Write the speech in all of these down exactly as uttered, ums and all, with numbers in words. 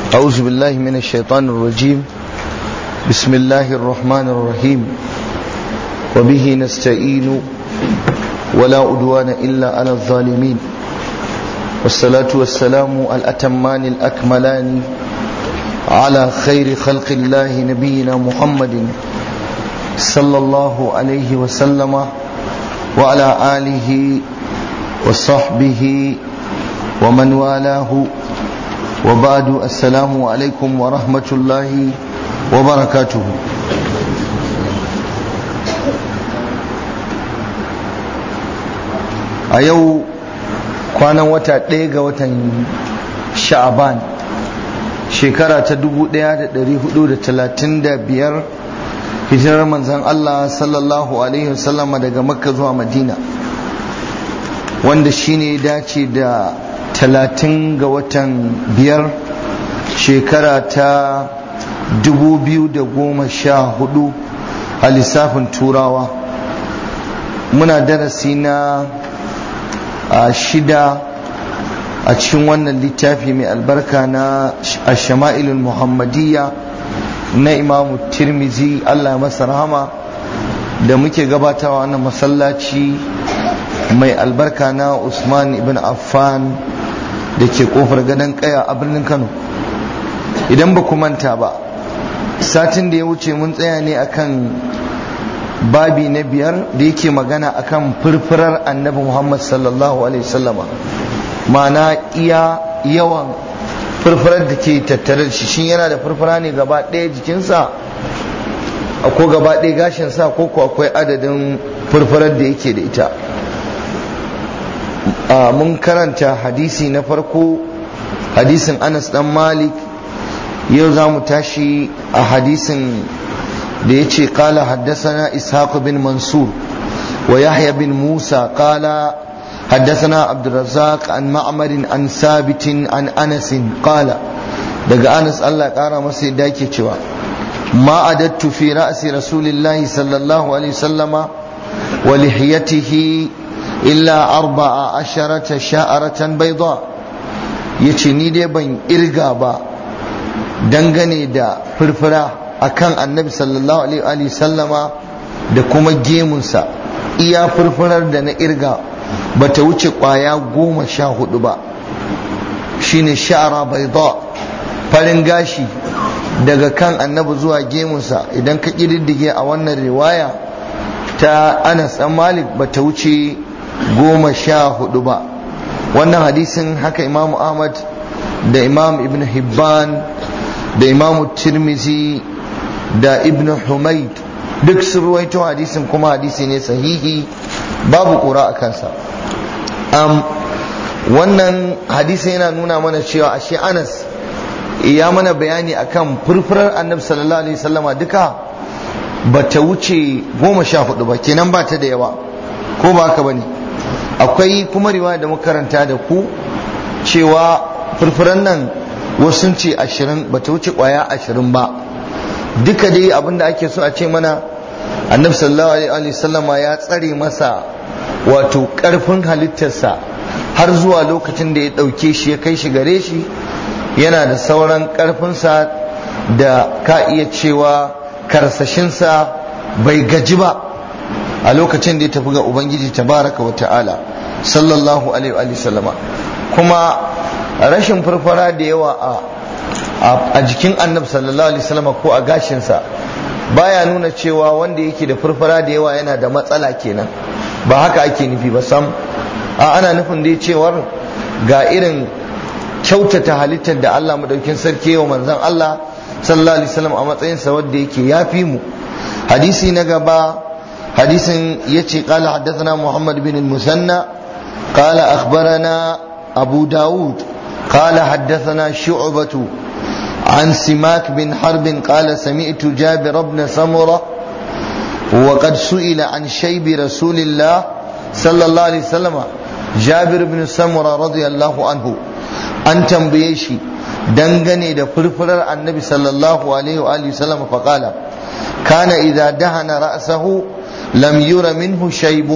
أعوذ بالله من الشيطان الرجيم. بسم الله الرحمن الرحيم. وبه نستعين ولا عدوان إلا على الظالمين، والصلاة والسلام الأتمان الأكملان على خير خلق الله نبينا محمد صلى الله عليه وسلم وعلى آله وصحبه ومن والاه، وبعد. السلام عليكم ورحمة الله وبركاته. a yau kwanan wata ɗaya ga watan sha'aban shekara ta dubu ɗaya da ɗari hudu da talatin da biyar hijirar manzan Allah sallallahu alaihi wasallama daga makka zuwa madina, wanda shine dace da talatin ga watan biyar shekara ta dubu biyu da goma sha hudu a lissafin turawa. Muna darasi na a shida a cikin wannan littafi mai albarka na Ash-Shama'ilul Muhammadiyya na Imamu Tirmizi, Allah masa rahama, da muke gabatawa wannan masallaci mai albarka na Usman ibn Affan da ke kofar gadon kaya a birnin Kano. Idan ba ku manta ba, satin da ya wuce mun tsaya ne akan babi na biyar da yake magana akan furfurar annabi Muhammad sallallahu alaihi wasallama, ma'ana iya yawan furfurar da ke tattare da shi. Shin yana da furfura ne gaba ɗaya jikinsa, ko gaba ɗaya gashinsa, ko ko akwai adadin furfurar da yake da ita? mun karanta hadisi na farko, hadisin Anas dan Malik. yau za mu tashi a hadisin da ya ce kala haddasana ishaq bin mansur wa yahya bin musa kala haddasana abdurrazzaq an ma'amarin an sabitin an anasin kala, daga Anas Allah kara masa yadda yake cewa ma adattu fi ra'si rasulillahi sallallahu alaihi wasallama wa lihiyatihi illa arba'a asharata sha'aratan bayda. yace ni dai ban irga ba dangane da furfura akan annabi sallallahu alaihi sallama da kuma gemunsa. iya furfurar da na irga bata wuce kwaya goma sha hudu ba, shine sha'ara bayda, farin gashi daga kan annabi zuwa gemunsa. idan ka kididdige a wannan riwaya ta Anas dan Malik bata wuce goma sha hudu ba. wannan hadisin haka Imam Ahmad da Imam Ibn Hibban da Imam Tirmizi da Ibn Humayd duk sun ruwaito hadisin, kuma hadisi ne sahihi, babu ƙura a kansa. um, wannan hadisin yana nuna mana cewa ashe Anas ya mana bayani akan furfurar annabi sallallahu alaihi wasallama duka bata wuce goma sha hudu ba, kenan ba ta da yawa, ko ba haka bane? akwai kuma riwaya da muka karanta da ku cewa furfuran nan wasu sun ce ashirin, bata wuce kwaya ashirin ba. duka dai abinda ake so a ce mana annabi sallallahu alaihi wasallama ya tsare masa wato karfin halittarsa har zuwa lokacin da ya dauke shi ya kai shi gare shi, yana da sauran karfinsa da ka iya cewa karsashinsa bai gaji ba a lokacin da ya tafi ga ubangiji tabaraka wa ta'ala sallallahu alaihi wa sallama. kuma rashin furfura da yawa a a jikin annabi sallallahu alaihi wasallam ko a gashinsa baya nuna cewa wanda yake da furfura da yawa yana da matsala kenan, ba haka ake nufi ba sam. a ana nufin dai cewar ga irin kyautata halittar da Allah madaukin sarki wa manzon Allah sallallahu alaihi wasallam a matsayin sa wanda yake yafi mu. hadisi na gaba, hadisin yace qala haddathana Muhammad bin al-Musanna qala akhbarana Abu Dawud qala haddathana Shu'bah عن سماك بن حرب قال سمعت جابر بن سمرة وقد سئل عن شيب رسول الله صلى الله عليه وسلم. جابر بن سمرة رضي الله عنه أن تنبيشي دنغني دا فرفرر النبي صلى الله عليه وآله وسلم فقال كان إذا دهن رأسه لم ير منه شيب.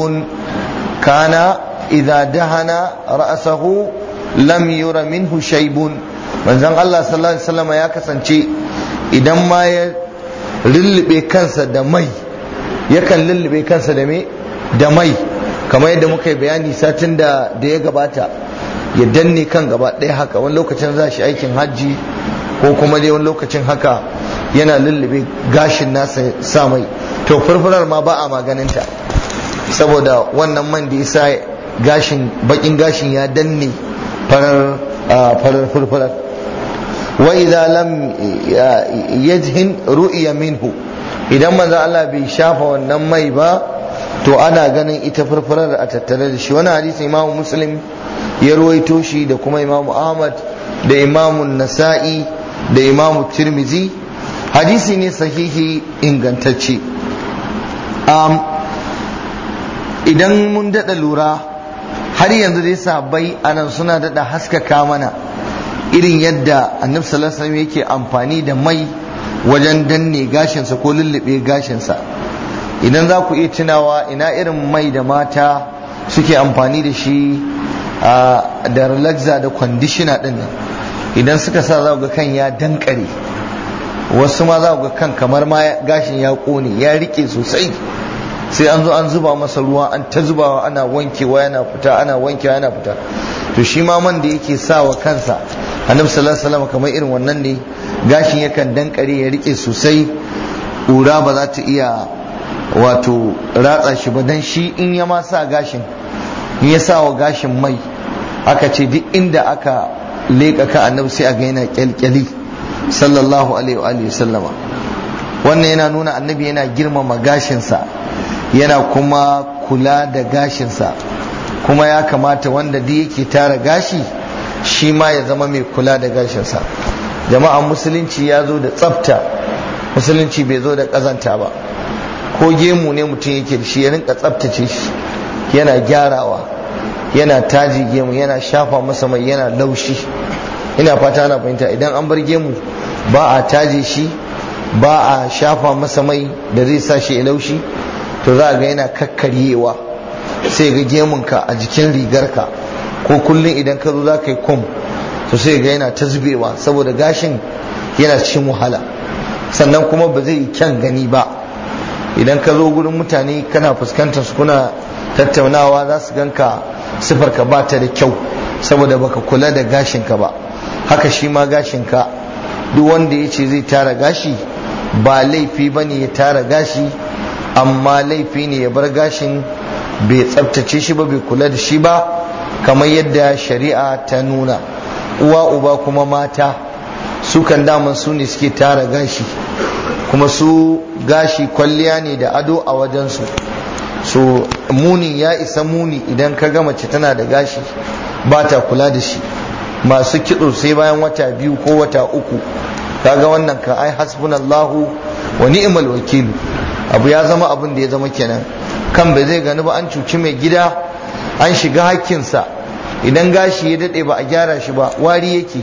كان إذا دهن رأسه لم ير منه شيب. manzon Allah sallallahu alaihi wasallam ya kasance idan ma ya lullube kansa da mai, yakan lullube kansa da me da mai, kamar yadda muka yi bayani satin da da ya gabata, ya danne kan gaba ɗaya haka. Wani lokacin za shi aikin hajji ko kuma dai wani lokacin haka yana lullube gashin nasa sa mai, to furfurar ma ba a maganinta saboda wannan man da ya sa gashin bakin gashin ya danne farar farar furfurar. wa idza lam yajhin ru'iya minhu, idan manzo Allah bai shafa wannan mai ba to ana ganin ita furfurar a tattare da shi. Wannan hadisi Imam Muslim ya ruwaito shi da kuma Imam Ahmad da Imam Nasa'i da Imam Tirmizi. Hadisi ne sahihi ingantacce. um, idan mun daɗa lura har yanzu dai sahabbai anan suna daɗa haskaka mana irin yadda annabi sallallahu alaihi wasallam yake amfani da mai wajen danne gashinsa ko lullube gashinsa. Idan za ku iya tunawa, ina irin mai da mata suke amfani da shi da relaxer da conditioner din nan, idan suka sa za ga kan ya dankare, wasu ma za ga kan kamar ma gashin ya kone ya rike sosai, sai an zo an zuba masa ruwa an ta zubawa ana wankewa yana fita ana wankewa yana fita. To shi ma man da yake sa wa kansa annabi sallallahu alaihi wasallam kamar irin wannan ne, gashin yakan dankare ya rike sosai, ƙura ba za ta iya wato ratsa shi ba. Dan shi in ya ma sa gashin, in ya sa wa gashin mai, aka ce duk inda aka leƙa ka annabi sai a ga yana kyalkyali sallallahu alaihi wa alihi sallama. Wannan yana nuna annabi yana girmama gashinsa, yana kuma kula da gashinsa, kuma ya kamata wanda duk yake tara gashi shi ma ya zama mai kula da gashinsa. Jama'a, musulunci ya zo da tsafta, musulunci bai zo da ƙazanta ba. Ko gemu ne mutum yake da shi ya rinka tsaftace shi, yana gyarawa, yana taji gemu, yana shafa masa mai, yana laushi. Ina fata ana fahimta. Idan an bar gemu ba a taje shi, ba a shafa masa mai da zai sa shi ya laushi, to za a ga yana kakkaryewa, sai ga gemunka a jikin rigarka, ko kullum idan ka zo za ka yi kum, to sai ga yana ta zubewa saboda gashin yana cikin wahala, sannan kuma ba zai yi kyan gani ba. Idan ka zo gurin mutane kana fuskantar su kuna tattaunawa, za su ganka sifarka ba ta da kyau saboda baka kula da gashinka ba. Haka shi ma gashinka, duk wanda ya ce zai tara gashi, ba laifi ba ne ya tara gashi, amma laifi ne ya bar gashin bai tsabtace shi ba, bai kula da shi ba kamar yadda shari'a ta nuna. Uwa uba kuma mata, su kan daman su ne suke tara gashi, kuma su gashi kwalliya ne da ado a wajensu. So muni ya isa muni idan ka ga mace tana da gashi ba ta kula da shi. Masu kitso sai bayan wata biyu ko wata uku, kaga wannan ka ai hasbunallahu wa ni'mal wakil. Abu ya zama abin da ya zama kenan. Kan bai zai gani ba, an cuci mai gida, an shiga hakkinsa. Idan gashi ya dade ba a gyara shi ba, wari yake.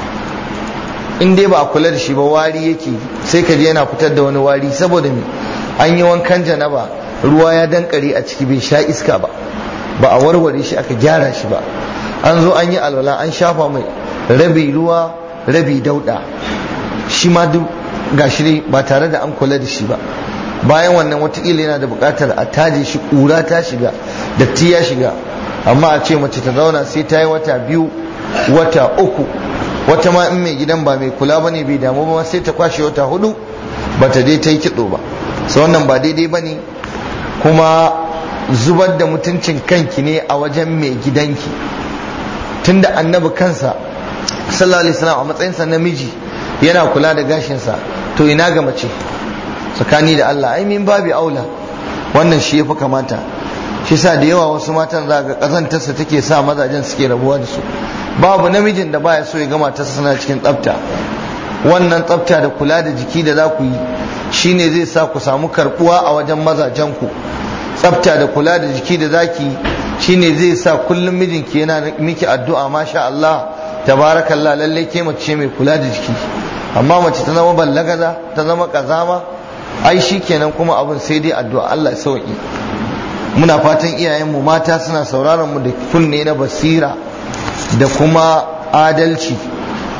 In dai ba a kula da shi ba, wari yake. Sai ka je yana fitar da wani wari saboda me? An yi wankan janaba, ruwa ya dankare a ciki, bai sha iska ba, ba a warware shi aka gyara shi ba. An zo an yi alwala, an shafa mai rabi ruwa rabi dauda, shi ma duk gashi ne ba tare da an kula da shi ba. Bayan wannan watakila yana da bukatar a taje shi, ƙura ta shiga, datti ya shiga. Amma a ce mace ta zauna sai ta yi wata biyu wata uku, wata ma in mai gidan ba mai kula ba ne, bai damu ba, sai ta kwashe wata hudu ba ta dai ta yi kitso ba. Sai wannan ba daidai ba ne, kuma zubar da mutuncin kanki ne a wajen mai gidanki. Tunda annabi kansa sallallahu alaihi wasallam a matsayinsa namiji yana kula da gashinsa, to ina ga mace? Tsakani da Allah, ai min babi aula wannan shi yafi kamata. Shi sa da yawa wasu matan za ga kazantarsa take sa mazajen suke rabuwa da su. Babu namijin da baya so ya ga matarsa suna cikin tsafta. Wannan tsafta da kula da jiki da za ku yi shine zai sa ku samu karbuwa a wajen mazajen ku. Tsafta da kula da jiki da zaki shine zai sa kullum mijinki yana miki addu'a, masha Allah tabarakallah, lalle ke mace mai kula da jiki. Amma mace ta zama ballagaza, ta zama kazama, ai shikenan kuma abin sai dai addu'a, Allah ya sauki. Muna fatan iyayenmu mata suna sauraron mu da kunne na basira da kuma adalci,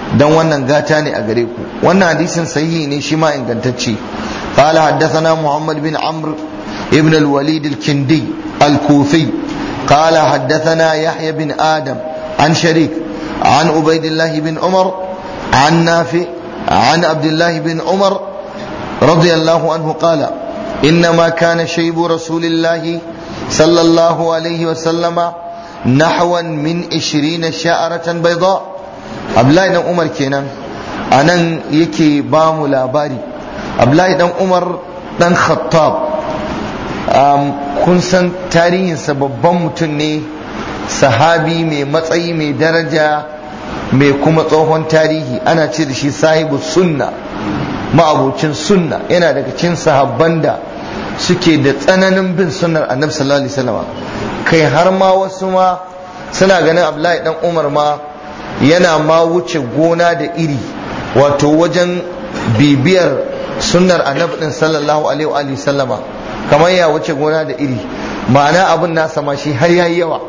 dan wannan gata ne a gare ku. Wannan hadisin sahihi ne shi ma ingantacce. قال حدثنا محمد بن عمرو ابن الوليد الكندي الكوفي قال حدثنا يحيى بن آدم عن شريك عن عبيد الله بن عمر عن نافع عن عبد الله بن عمر رضي الله عنه قال إنما كان شيب رسول الله صلى الله عليه وسلم نحوا من عشرين شعرة بيضاء. عبد الله بن عمر كينان anan yake ba mu labari. Abdullahi dan Umar dan Khattab, um, kun san tarihinsa, babban mutum ne, sahabi mai matsayi mai daraja mai kuma tsohon tarihi, ana ce da shi sahibu sunna, ma'abocin sunna, yana daga cikin sahabban da suke da tsananin bin sunnar annabi sallallahu alaihi wasallam. Kai har ma wasu ma suna ganin Abdullahi dan Umar ma yana ma wuce gona da iri, wato wajen bibiyar sunnar annabi din sallallahu alaihi wa sallama, kamar ya wuce gona da iri, ma'ana abin nasa ma shi har yayi yawa,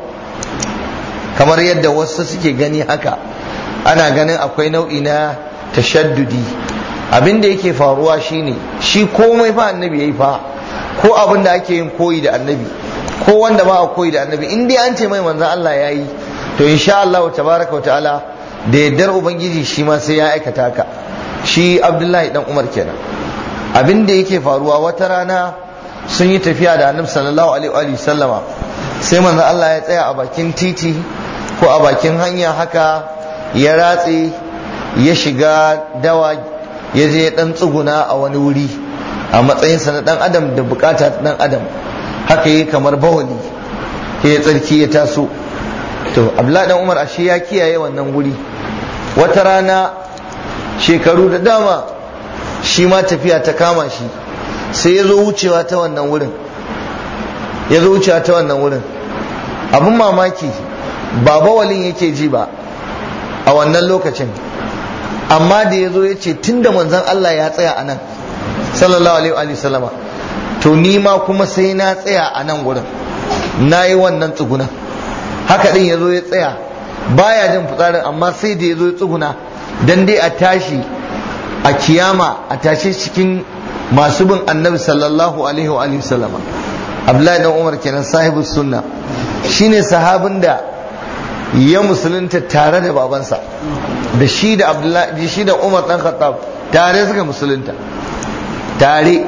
kamar yadda wasu suke gani haka. Ana ganin akwai nau'i na tashaddudi. Abin da yake faruwa shine shi komai fa annabi yayi fa, ko abin da ake yin koyi da annabi, ko wanda ba a koyi da annabi, in dai an ce mai manzon Allah yayi, to insha Allah tabaraka wa ta'ala da yaddar ubangiji shi ma sai ya aikata haka. Shi Abdullahi dan Umar kenan. Abin da yake faruwa, wata rana sun yi tafiya da annabi sallallahu alaihi wa sallama, sai manzon Allah ya tsaya a bakin titi ko a bakin hanya haka, ya ratse ya shiga dawa, ya je dan tsuguna a wani wuri a matsayinsa na dan adam da bukata ta dan adam, haka yi kamar bawali, ya tsarki ya taso. To Abdullahi dan Umar ashe ya kiyaye wannan wuri. Wata rana shekaru da dama shi ma tafiya ta kama shi, sai ya zo wucewa ta wannan wurin, ya zo wucewa ta wannan wurin. Abin mamaki, ba bawalin yake ji ba a wannan lokacin, amma da ya zo ya ce tunda manzon Allah ya tsaya a nan sallallahu alaihi wa sallama, to ni ma kuma sai na tsaya a nan wurin, na yi wannan tsuguna. Haka din ya zo ya tsaya, baya jin fitsarin, amma sai da ya zo ya tsuguna dan dai a tashi a kiyama, a tashi cikin masu bin annabi sallallahu alaihi wa sallama. Abdullahi dan Umar kenan, sahibu sunna, shine sahabin da ya musulunta tare da babansa, da shi da Abdullahi, shi da Umar dan Khattab tare suka musulunta tare.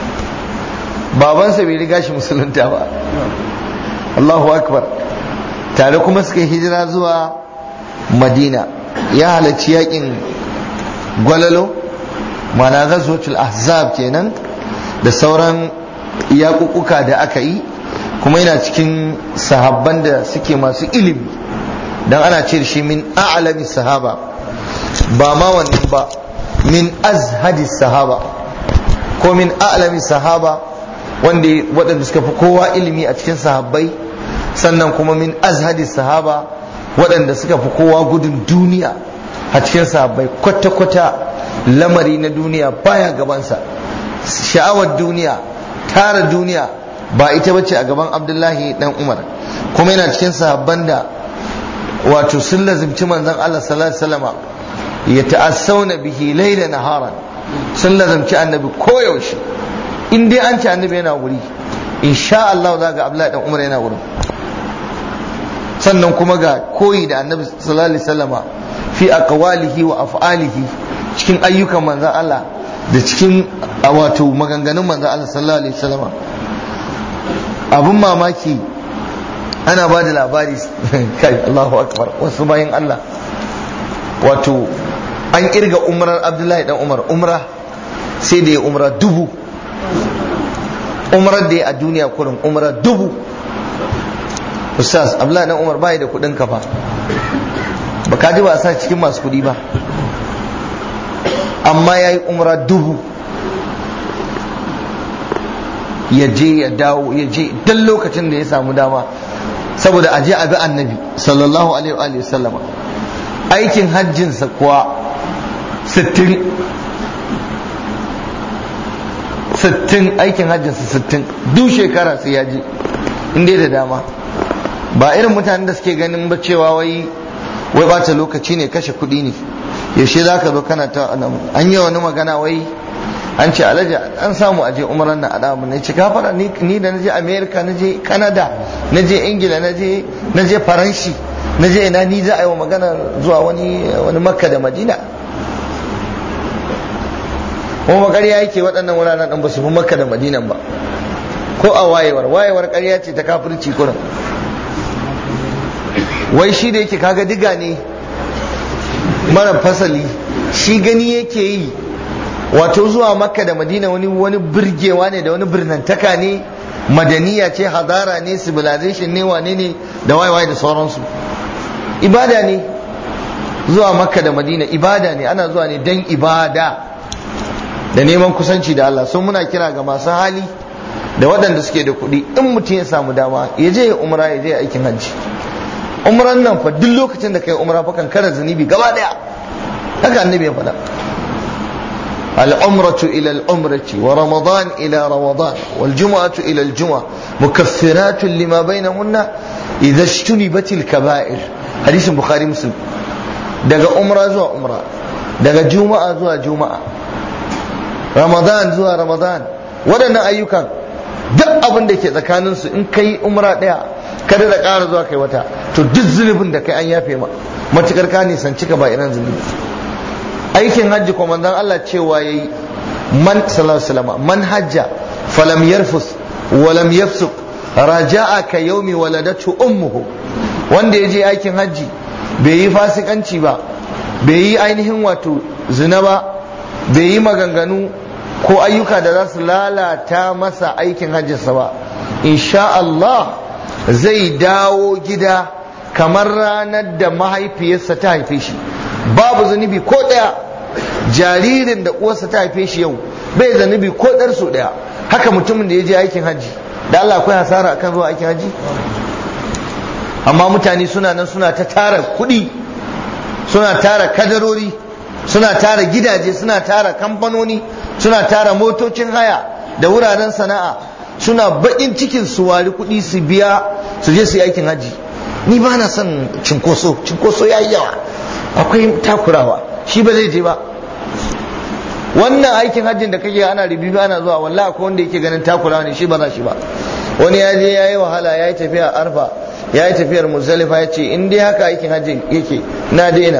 Babansa bai riga shi musulunta ba, Allahu akbar. Tare kuma suka hijira zuwa Madina. Ya halarci yakin gwalalo, mana ghazwatul ahzab kenan, da sauran yakukuka da aka yi, kuma yana cikin sahabban da suke masu ilimi, dan ana ce shi min a'lami sahaba, ba ma wannan ba, min azhadi sahaba, ko min a'lami sahaba, wanda waɗanda suka fi kowa ilimi a cikin sahabbai, sannan kuma min azhadi sahaba, waɗanda suka fi kowa gudun duniya a cikin sahabbai. Kwata-kwata lamari na duniya baya gabansa, sha'awar duniya, tara duniya ba ita bace a gaban Abdullahi dan Umar. Kuma yana cikin sahabban da wato sun lazimci manzon Allah sallallahu alaihi wasallam, ya ta'assawna bihi layla naharan, sun lazimci annabi koyaushe. In dai an ci annabi yana wuri, insha Allah za ga Abdullahi dan Umar yana wurin. Sannan kuma ga koyi da annabi sallallahu alaihi wasallama fi aqwalihi wa af'alihi, cikin ayyukan manzon Allah da cikin wato maganganun manzon Allah sallallahu alaihi wasallama. Abun mamaki, ana ba da labari kai Allahu akbar, wasu bayan Allah, wato an kirga umrar Abdullahi dan Umar, umra sai da ya umra dubu, umrar da ya a duniya kurin umra dubu. Ustaz Abdullahi dan Umar bai da kudin kafa, ba ka ji ba a sa cikin masu kudi ba, amma ya yi umra dubu, ya je ya dawo, ya je dan lokacin da ya samu dama, saboda aje a bi annabi sallallahu alaihi wa sallama. Aikin hajjinsa kuwa sittin sittin aikin hajjinsa sittin, duk shekara sai ya je inda da dama. Ba irin mutanen da suke ganin ba cewa wai wai bata lokaci ne, kashe kuɗi ne. yaushe za ka zo kana ta an yi wani magana wai an ce alhaji an samu aje umaran na adamu ne ci gafara ni da naje america naje canada naje ingila naje naje faranshi naje ina ni za a yi wa magana zuwa wani wani makka da madina kuma ƙarya yake waɗannan wuraren ɗan ba su fi makka da madinan ba ko a wayewar wayewar ƙarya ce ta kafirci kurin wai shi da yake kaga diga ne mara fasali shi gani yake yi wato zuwa makka da madina wani wani birgewa ne da wani birnantaka ne madaniya ce hadara ne civilization ne wane ne da wayewaye da sauransu ibada ne zuwa makka da madina ibada ne ana zuwa ne dan ibada da neman kusanci da Allah sun muna kira ga masu hali da waɗanda suke da kuɗi in mutum ya samu dama ya je ya umra ya je aikin hajji umran nan fa duk lokacin da kai umra fa kan kara zunubi gaba daya haka annabi ya faɗa العمرة إلى العمرة ورمضان إلى رمضان والجمعة إلى الجمعة مكفرات لما بينهن إذا اجتنبت الكبائر حديث البخاري مسلم دقى عمرة زوا عمرة دقى جمعة زوا جمعة رمضان زوا رمضان ودنا أيوكا duk abin da ke tsakaninsu in kai umra ɗaya kada da ƙara zuwa kai wata to duk zunubin da kai an yafe ma matukar ka nisanci ka ba irin zunubi aikin hajji ko manzon Allah cewa yayi man sallallahu alaihi wasallam man hajja falam yarfus wa lam yafsuq raja'a ka yawmi waladatu ummuhu wanda yaje aikin hajji bai yi fasikanci ba bai yi ainihin wato zina ba bai yi maganganu ko ayyuka da za su lalata masa aikin hajjinsa ba insha Allah zai dawo gida kamar ranar da mahaifiyarsa ta haife shi babu zunubi ko ɗaya jaririn da uwarsa ta haife shi yau bai zunubi ko ɗar su ɗaya haka mutumin da ya je aikin hajji da Allah akwai hasara akan zuwa aikin hajji amma mutane suna nan suna ta tara kuɗi suna tara kadarori suna tara gidaje suna tara kamfanoni suna tara motocin haya da wuraren sana'a suna baƙin cikin su wari kuɗi su biya su je su yi aikin hajji ni ba na son cinkoso cinkoso ya yi yawa akwai takurawa shi ba zai je ba wannan aikin hajjin da kake ana ribibi ana zuwa wallahi akwai wanda yake ganin takurawa ne shi ba za shi ba wani ya je ya yi wahala ya yi tafiya arfa ya yi tafiyar muzdalifa ya ce in dai haka aikin hajjin yake na daina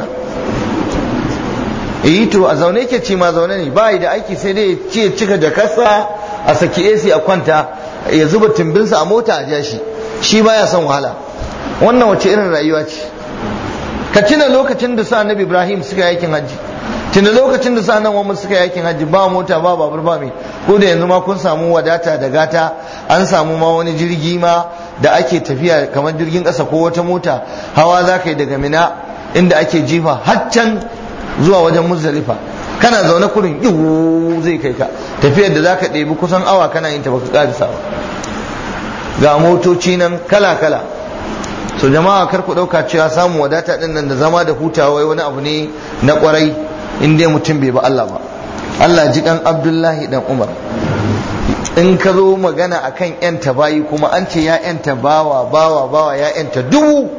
yi to a zaune yake ce ma zaune ne ba yi da aiki sai dai ce cika jakarsa a saki A C a kwanta ya zuba timbinsa a mota a ja shi shi baya son wahala wannan wace irin rayuwa ce ka tuna lokacin da sa annabi Ibrahim suka yi aikin hajji tuna lokacin da sa annabi Muhammad suka yi aikin hajji ba mota ba babur ba mai ko da yanzu ma kun samu wadata da gata an samu ma wani jirgi ma da ake tafiya kamar jirgin ƙasa ko wata mota hawa za ka yi daga Mina inda ake jifa har can zuwa wajen Muzdalifa kana zaune kurin yiwu zai kai ka tafiyar da zaka ɗebi kusan awa kana yin ta baka karisa ba ga motoci nan kala kala so jama'a kar ku ɗauka cewa samun wadata ɗin nan da zama da hutawa wani abu ne na kwarai in dai mutum bai ba Allah ba Allah ji kan Abdullahi dan Umar in ka zo magana akan yanta bayi kuma an ce ya yanta bawa bawa bawa ya yanta dubu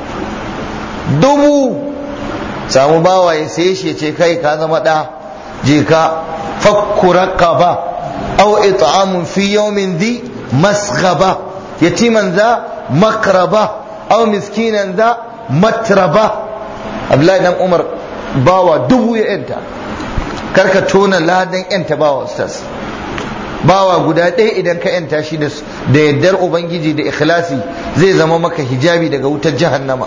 dubu samu bawa ya sai shi ce kai ka zama da je ka fakku raqaba aw it'amun fi yawmin dhi masghaba yatiman za makraba aw miskinan za matraba Abdullahi dan Umar bawa dubu ya yanta karka tona ladan yanta bawa ustaz bawa guda ɗaya idan ka yanta shi da yardar ubangiji da ikhlasi zai zama maka hijabi daga wutar jahannama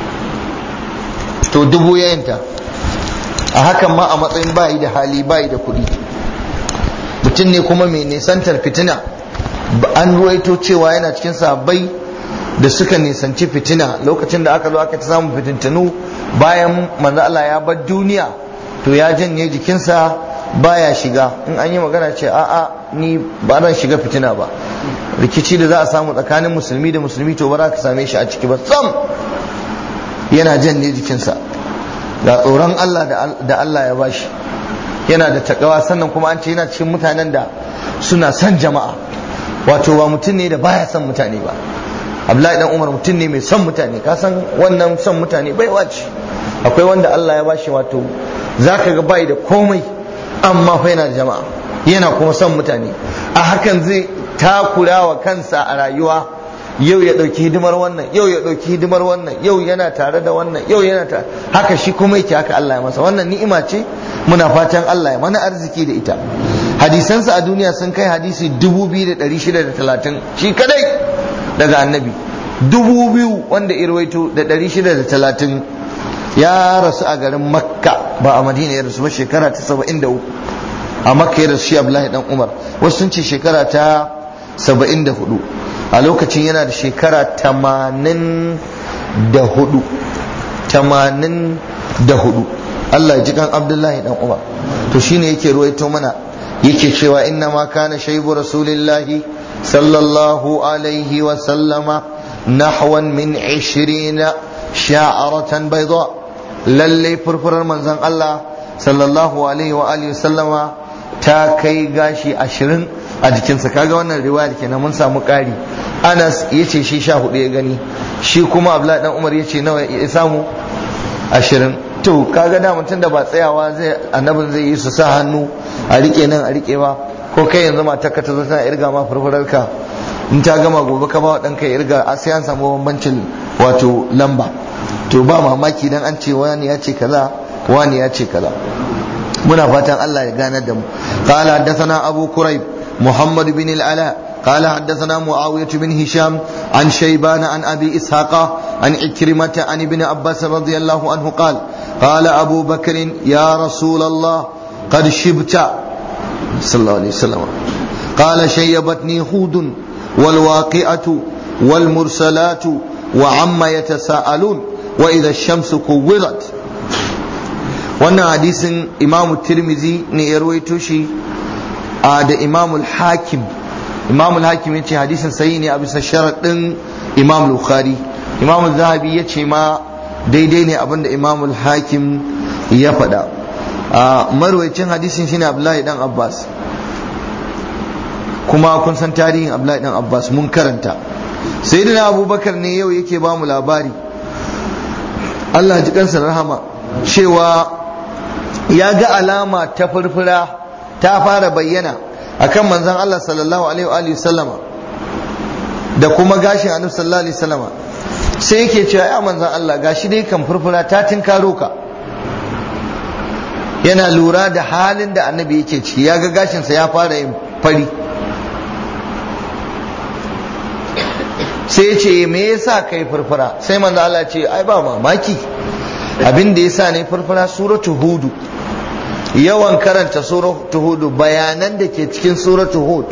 to dubu ya yanta a hakan ma a matsayin bayi da hali bayi da kuɗi mutum ne kuma mai nisantar fitina an ruwaito cewa yana cikin sahabbai da suka nisanci fitina lokacin da aka zo aka ta samu fitintunu bayan manzo Allah ya bar duniya to ya janye jikinsa baya shiga in an yi magana ce a'a ni ba zan shiga fitina ba rikici da za a samu tsakanin musulmi da musulmi to ba za ka same shi a ciki ba sam yana janye jikinsa ga tsoron Allah da Allah ya bashi yana da takawa sannan kuma an ce yana cikin mutanen da suna son jama'a wato ba mutum ne da baya son mutane ba Abdullahi dan Umar mutum ne mai son mutane ka san wannan son mutane bai wace akwai wanda Allah ya bashi wato zaka ga bai da komai amma fa yana da jama'a, yana kuma son mutane, a hakan zai takura wa kansa a rayuwa. Yau ya ɗauki hidimar wannan, yau ya ɗauki hidimar wannan, yau yana tare da wannan, yau yana tare, haka shi kuma yake, haka Allah ya masa. Wannan ni'ima ce, muna fatan Allah ya mana arziki da ita. Hadisansa a duniya sun kai hadisi dubu biyu da ɗari shida da talatin shi kadai daga annabi, dubu biyu wanda irwaito da ɗari shida da talatin. Ya rasu a garin Makka, ba a Madina ya rasu ba, shekara ta saba'in da uku a Makka ya rasu shi Abdullahi dan Umar. Wasu sun ce shekara ta saba'in da hudu, a lokacin yana da shekara tamanin da hudu tamanin da hudu. Allah ya ji kan Abdullahi dan Umar. To shine yake ruwaito mana, yake cewa inna ma kana shaybu rasulillahi sallallahu alaihi wa sallama nahwan min ishirina sha'aratan bayda. Lalle furfurar manzon Allah sallallahu alaihi wa alihi sallama ta kai gashi ashirin a jikinsa. Kaga wannan riwayar kenan mun samu ƙari. Anas yace shi sha hudu ya gani, shi kuma Abdullahi dan Umar yace nawa ya samu? ashirin. To kaga da mutum da ba tsayawa zai annabin zai yi su sa hannu a rike nan a rike ba, ko kai yanzu matarka ta zo tana irga ma furfurarka, in ta gama gobe ka ba wa ɗanka ya irga, a sai an samu bambancin wato lamba. To ba mamaki dan an ce wani ya ce kaza wani ya ce kaza. Muna fatan Allah ya ganar da mu. Qala haddathana Abu Kurayb Muhammad bin al-Ala qala haddathana Muawiyah bin Hisham an Shayban an Abi Ishaqa an Ikrimah an Ibn Abbas radiyallahu anhu qala qala Abu Bakr ya Rasul Allah qad shibta sallallahu alaihi wasallam qala shayyabatni Hud wal waqi'atu wal mursalatu wa amma yatasaalun wa idha ash-shamsu kuwirat. Wannan hadisin Imam Tirmidhi ne ya rawaito shi da Imam al-Hakim. Imam al-Hakim yace hadisin sahihi ne a bisa sharadin Imam al-Bukhari. Imam al-Zahabi yace ma daidai ne abinda Imam al-Hakim ya faɗa. Marwayacin hadisin shine Abdullahi dan Abbas, kuma kun san tarihin Abdullahi dan Abbas mun karanta. Sayyidina Abubakar ne yau yake ba mu labari, Allah ji kansa rahama, cewa ya ga alama ta furfura ta fara bayyana akan manzon Allah sallallahu alaihi wa sallama da kuma gashin annabi sallallahu alaihi wasallama. Sai yake cewa ya manzon Allah, gashi dai kan furfura ta tinkaro ka. Yana lura da halin da annabi yake ciki, ya ga gashinsa ya fara yin fari. Sai ya ce me yasa kai furfura? Sai manzo Allah ce ai ba mamaki, abin da yasa ne furfura suratu hudu, yawan karanta suratu hudu, bayanan da ke cikin suratu hud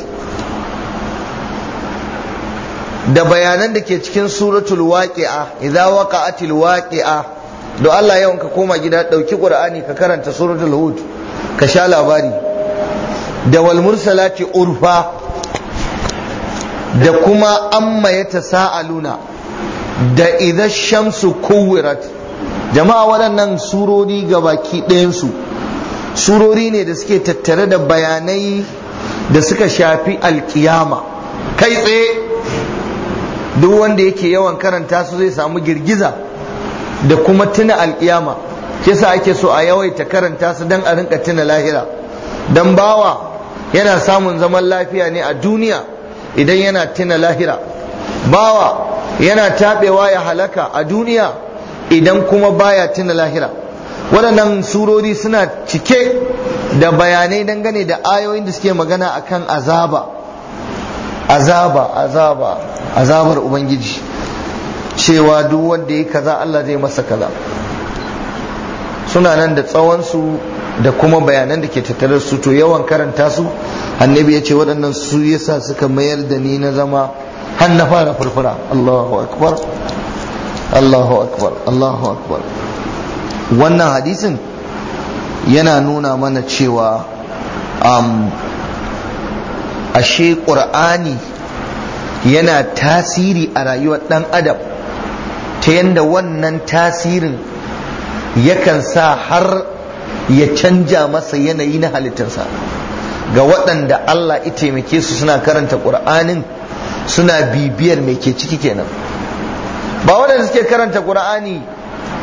da bayanan da ke cikin suratul waqi'a, idza waqa'atil waqi'a. don Allah yawan ka koma gida dauki qur'ani ka karanta suratul hud ka sha labari, da wal mursalati urfa, da kuma amma ya tasa'aluna, da idha shamsu kuwirat. Jama'a waɗannan surori gabaki ɗayansu surori ne da suke tattare da bayanai da suka shafi alkiyama kai tsaye. Duk wanda yake yawan karanta su zai samu girgiza da kuma tuna alkiyama. Kisa ake so a yawaita karanta su don a rinka tuna lahira, don bawa yana samun zaman lafiya ne a duniya idan yana tuna lahira. Bawa yana taɓewa ya halaka a duniya idan kuma baya tuna lahira. Waɗannan surori suna cike da bayanai dangane da ayoyin da suke magana akan azaba azaba azaba azabar ubangiji, cewa duk wanda ya kaza Allah zai masa kaza. Suna nan da tsawonsu da kuma bayanan da ke tattare su. To yawan karanta su, annabi ya ce waɗannan su yasa suka mayar da ni na zama har na fara furfura. Allahu akbar Allahu akbar Allahu akbar. Wannan hadisin yana nuna mana cewa um, ashe ƙur'ani yana tasiri a rayuwar ɗan adam, ta yadda wannan tasirin yakan sa har ya canja masa yanayi na halittarsa. Ga waɗanda Allah ya taimake su suna karanta ƙur'anin, suna bibiyar mai ke ciki kenan. Ba waɗanda suke karanta ƙur'ani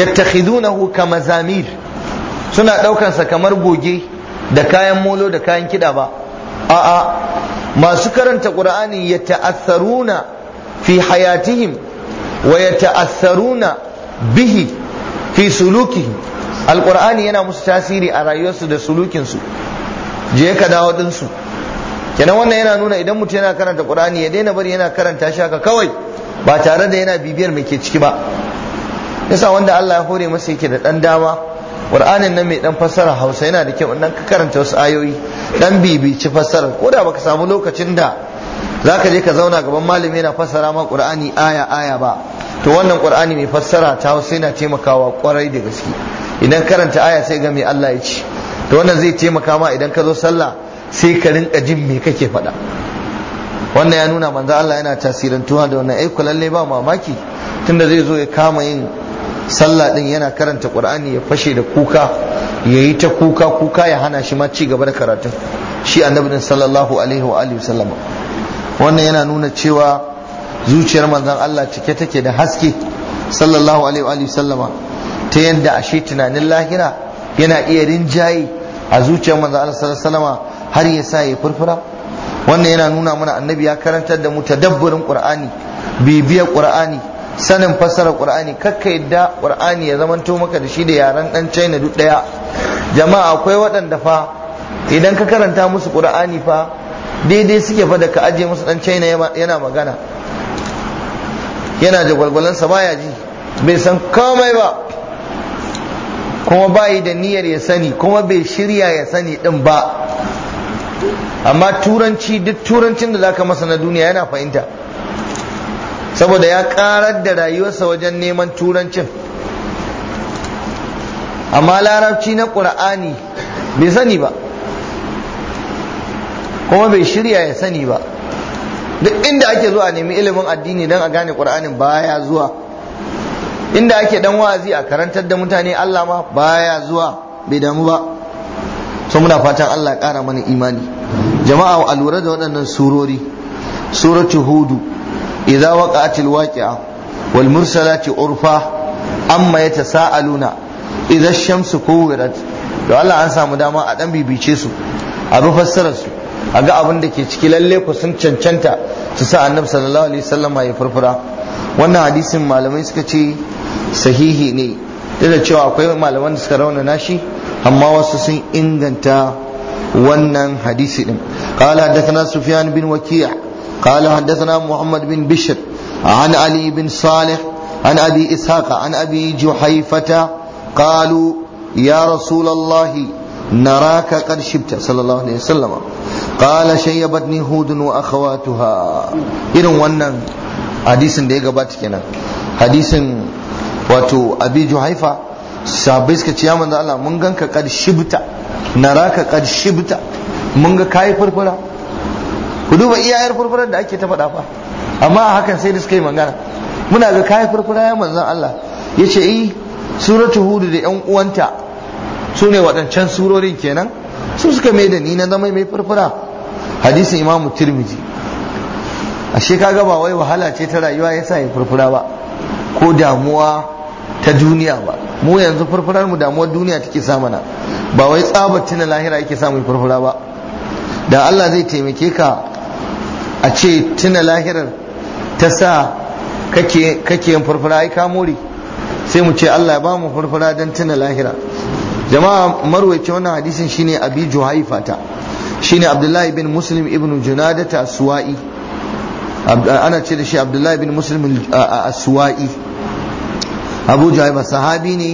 yattakhidunahu kamazamir, suna daukan sa kamar goge da kayan molo da kayan kida ba. a'a masu karanta qur'ani yata'atharuna fi hayatihim wa yata'atharuna bihi fi sulukihim. alqur'ani yana musu tasiri a rayuwarsu da sulukinsu, je ka dawo dinsu. kenan wannan yana nuna idan mutum yana karanta qur'ani ya daina bari yana karanta shi haka kawai ba tare da yana bibiyar me ke ciki ba. yasa wanda Allah ya hore masa yake da dan dama, qur'anin nan mai dan fassara Hausa yana da kyau, dan ka karanta wasu ayoyi dan bibici fassara, ko da baka samu lokacin da zaka je ka zauna gaban malami yana fassara ma qur'ani aya aya ba, to wannan qur'ani mai fassara ta Hausa yana taimakawa kwarai da gaske. idan karanta aya sai ga me Allah ya ce, to wannan zai taimaka ma idan ka zo sallah sai ka rinka jin me kake faɗa. wannan ya nuna manzo Allah yana tasirantuwa da wannan. ai lalle ba mamaki tunda zai zo ya kama yin sallah din yana karanta qur'ani ya fashe da kuka, yayi ta kuka kuka ya hana shi ma ci gaba da karatun shi annabi din sallallahu alaihi wa alihi wasallam. wannan yana nuna cewa zuciyar manzon Allah cike take da haske sallallahu alaihi wa alihi wasallama, ta yadda ashe tunanin lahira yana iya rinjaye a zuciyar manzon Allah sallallahu alaihi wasallama har ya sa ya furfura. wannan yana nuna mana annabi ya karantar da mu tadabburin qur'ani, bibiyar qur'ani, sanin fassarar qur'ani. kakka yadda qur'ani ya zamanto maka da shi da yaran dan China duk daya. jama'a akwai waɗanda fa idan ka karanta musu qur'ani fa daidai suke fa da ka aje musu dan China yana magana, yana jagwalgwalansa baya ji, bai san komai ba, kuma bayi da niyyar ya sani, kuma bai shirya ya sani din ba. amma turanci, duk turancin da zaka masa na duniya yana fahimta, saboda ya karar da rayuwarsa wajen neman turancin. amma larabci na qur'ani bai sani ba, kuma bai shirya ya sani ba. duk inda ake zuwa nemi ilimin addini dan a gane qur'anin baya zuwa, inda ake dan wa'azi a karantar da mutane Allah ma baya zuwa, bai damu ba. so muna fatan Allah ya kara mana imani. jama'a a lura da waɗannan surori. suratu hudu, idza waqa'atil waqi'a wal mursalati urfa amma yatasaaluna idza ash-shamsu kuwirat. to Allah an samu dama a dan bibice su, a bi fassarar su, a ga abin da ke ciki, lalle ku sun cancanta su sa annabi sallallahu alaihi wasallam ya furfura. wannan hadisin malamai suka ce sahihi ne, da cewa akwai malaman da suka raunana shi, amma wasu sun inganta wannan hadisi din. qala hadathana sufyan bin waki' qala hadathana muhammad bin bishr an ali bin salih an abi ishaq an abi juhayfata qalu ya rasul allah naraka qad shibta sallallahu alaihi wasallam qala shayyabatni hud wa akhawatuha. irin wannan hadisin da ya gabata kenan, hadisin wato abi juhaifa. sahabbai suka ce ya manzo Allah mun ganka qad shibta, naraka qad shibta, mun ga kai furfura. ku duba iyayar furfurar da ake ta faɗa fa, amma a hakan sai da suka yi magana, muna ga kai furfura ya manzo Allah. yace eh suratu hud da yan uwanta su ne waɗancan surorin kenan, su suka mai da ni na zama mai furfura. hadisin imamu tirmidhi. ashe kaga ba wai wahala ce ta rayuwa yasa ya furfura ba, ko damuwa ta duniya ba. mu yanzu furfurar mu damuwar duniya take sa mana, ba wai tsabar tuna lahira yake sa mu furfura ba. da Allah zai taimake ka a ce tuna lahirar ta sa kake kake yin furfura, ai ka more. sai mu ce Allah ya ba mu furfura dan tuna lahira. jama'a marwaci wannan hadisin shine abi juhaifa ta, shine abdullahi bin muslim ibn junada ta aswa'i. ana ce da shi abdullahi bin muslim aswa'i. abu juhaifa sahabi ne.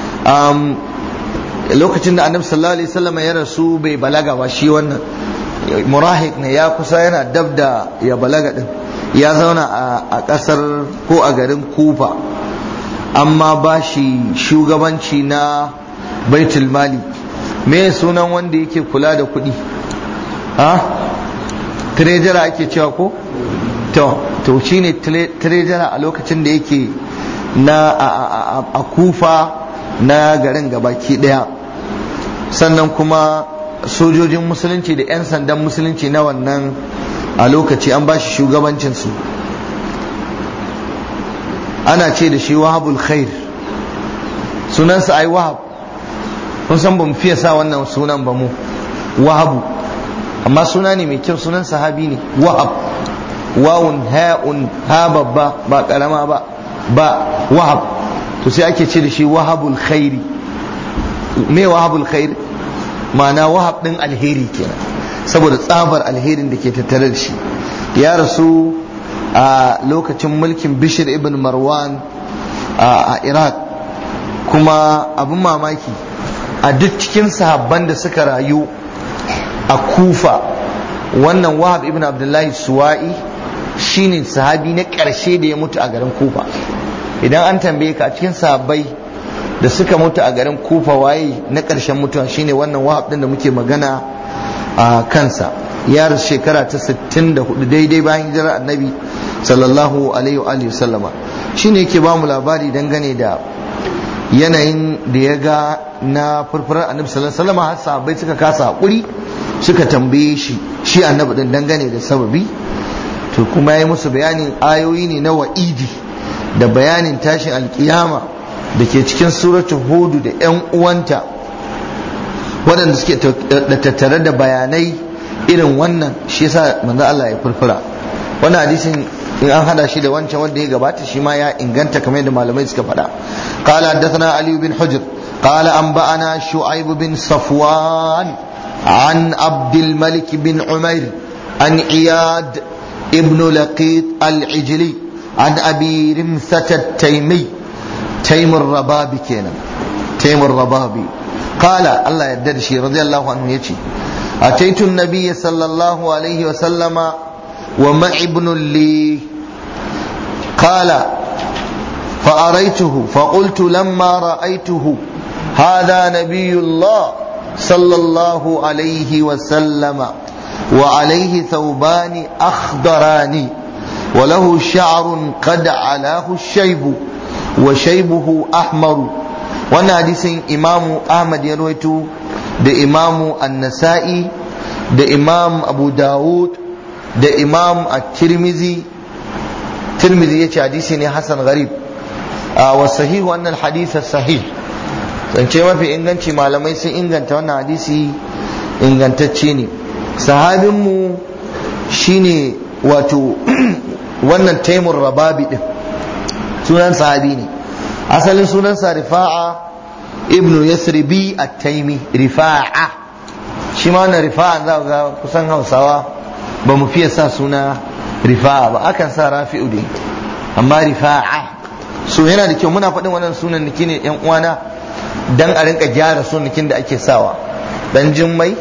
lokacin da annabi sallallahu alaihi wasallam ya rasu bai balaga ba, shi wannan murahik ne, ya kusa yana dab da ya balaga din. ya zauna a kasar ko a garin kufa, amma ba shi shugabanci na baitul mali. me sunan wanda yake kula da kuɗi? ha treasurer ake cewa ko? to to shine treasurer a lokacin da yake na a kufa na garin gabaki daya. sannan kuma sojojin musulunci da 'yan sandan musulunci na wannan a lokaci an ba shi shugabancinsu. ana ce da shi wahabul khair, sunansa ai wahab, kun san ba mu fiye sa wannan sunan ba mu, wahabu, amma suna ne mai kyau, sunan sahabi ne wahab, wawun ha'un ha babba ba karama ba ba wahab, to sai ake ce da shi wahabul khairi. me wahabul khairi? ma'ana wahab din alheri kenan, saboda tsabar alherin da ke tattare da shi. ya rasu a lokacin mulkin Bishir ibn Marwan a Iraq, kuma abin mamaki a duk cikin sahabban da suka rayu a Kufa, wannan Wahab ibn Abdullahi Suwa'i shine sahabi na ƙarshe da ya mutu a garin Kufa. Idan an tambaye ka a cikin sahabbai da suka mutu a garin Kufa waye na ƙarshen mutuwa, shine wannan Wahab din da muke magana a kansa. Ya rasu shekara ta sittin da hudu daidai bayan hijirar Annabi sallallahu alaihi wa sallama. Shine yake ba mu labari dangane da yanayin da ya ga na furfurar Annabi sallallahu alaihi wa sallama, har sahabbai suka kasa hakuri suka tambaye shi shi Annabi din dangane da sababi. To kuma ya musu bayanin ayoyi ne na wa'idi da bayanin tashin alkiyama da ke cikin suratul Hud da yan uwanta, waɗanda suke da tattare da bayanai irin wannan. Shi yasa manzo Allah ya furfura. Wannan hadisin in an hada shi da wancan wanda ya gabata shi ma ya inganta kamar yadda malamai suka faɗa. Qala haddathana Ali bin Hujr qala anba'ana Shu'aib bin Safwan an Abdul Malik bin Umair an Iyad ibn Laqit al-Ijli an Abi Rimsat at-Taymi Taym ar-Rababi kenan Taym ar-Rababi qala Allah yadda shi radiyallahu anhu yace أتيت النبي صلى الله عليه وسلم ومعي ابن لي قال فأريته فقلت لما رأيته هذا نبي الله صلى الله عليه وسلم وعليه ثوبان أخضران وله شعر قد علاه الشيب وشيبه أحمر. وانا حديث إمام أحمد يرويته da imamu an-nasa'i da imam abu dawud da imam at-tirmizi. tirmizi yace hadisi ne hasan gharib wa sahihu anna al-hadith sahih. zance mafi inganci malamai sun inganta wannan hadisi ingantacce ne. sahabin mu shine wato wannan Taymur Rababi din, sunan sahabi ne, asalin sunan sa Rifa'a ibnu Yasribi at-Taymi. Rifa'a shi ma wannan Rifa'a za ga kusan Hausawa ba mu fiye sa suna Rifa'a ba, akan sa Rafi'u dai, amma Rifa'a so yana da kyau muna faɗin wannan sunan niki ne yan uwana dan a rinka gyara sunnikin da ake sawa. Dan Jummai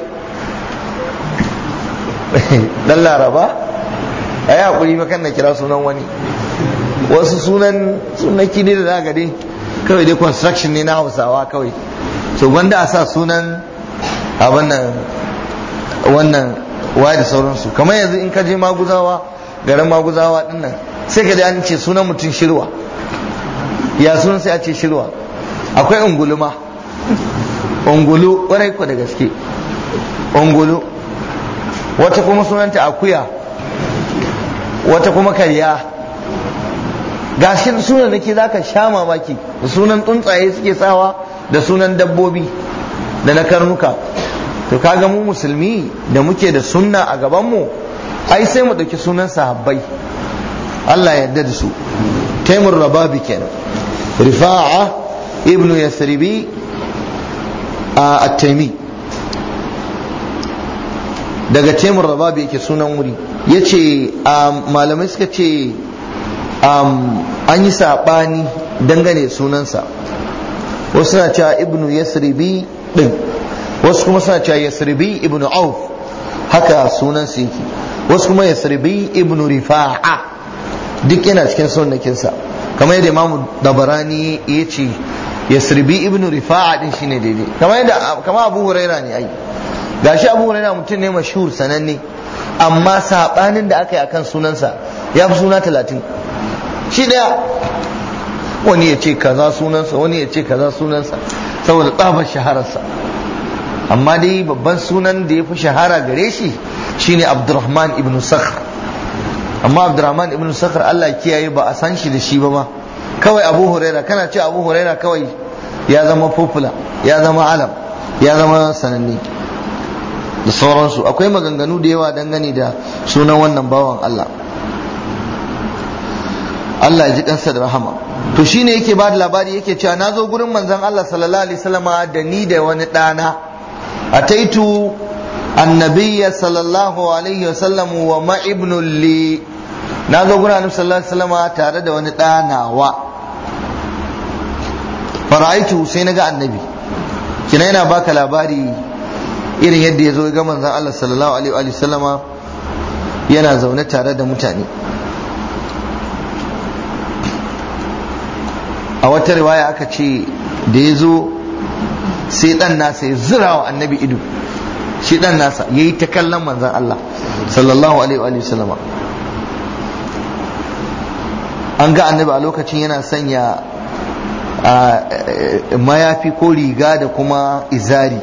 dan Laraba ayi hakuri ba kan na kira sunan wani, wasu sunan sunnaki ne da zaka dai kawai dai construction ne na Hausawa kawai, so wanda a sa sunan abin nan wannan waye da sauransu. Kamar yanzu in ka je Maguzawa, garin Maguzawa din nan, sai ka ji an ce sunan mutum Shirwa, ya sunan sai a ce Shirwa. Akwai Ungulu ma, Ungulu kwarai ko da gaske, Ungulu. Wata kuma sunanta Akuya, wata kuma Karya. Gashi sunan nake zaka sha mamaki, da sunan tsuntsaye suke sawa, da sunan dabbobi da na karnuka. To kaga mu musulmi da muke da sunna a gaban mu, ai sai mu dauki sunan sahabbai, Allah ya yarda da su. Taymur Rababi kenan, Rifa'a ibnu Yasribi at-Taymi, daga Taymur Rababi yake sunan wuri. Yace malamai suka ce Um, an yi saɓani dangane sunansa, wasu suna cewa ibnu Yasribi ɗin, wasu kuma suna cewa Yasribi ibnu Auf, haka sunansa yake, wasu kuma Yasribi ibnu Rifa'a, duk yana cikin sunnakinsa. kamar yadda Imam Dabarani ya ce Yasribi ibnu Rifa'a din shine daidai, kamar yadda kamar Abu Huraira ne ai, gashi Abu Huraira mutum ne mashhur sananne, amma saɓanin da aka yi akan sunansa ya fi suna talatin shi daya, wani ya ce kaza sunansa, wani ya ce kaza sunansa, saboda tsabar shahararsa. amma dai babban sunan da ya fi shahara gare shi shine Abdurrahman ibn Sakhr. amma Abdurrahman ibn Sakhr Allah kiyaye ba a san shi da shi ba ma, kawai Abu Huraira, kana ce Abu Huraira kawai ya zama popular, ya zama alam, ya zama sananne da sauransu. Akwai maganganu da yawa dangane da sunan wannan bawan Allah. Allah ya ji kansa da rahama. To shine yake ba da labari yake cewa na zo gurin manzon Allah sallallahu alaihi wasallama da ni da wani ɗana. Ataitu annabiyya sallallahu alaihi wasallam wa ma ibnu li. Na zo gurin annabi sallallahu alaihi wasallama tare da wani ɗanawa. Fara'aitu sai na ga annabi. Kina yana baka labari irin yadda ya zo ga manzon Allah sallallahu alaihi wasallama yana zaune tare da mutane. A wata riwaya aka ce da ya zo sai dan nasa ya zira wa annabi ido, shi dan nasa ya yi ta kallon manzan Allah sallallahu alaihi wa sallama. An ga annabi a lokacin yana sanya mayafi ko riga da kuma izari,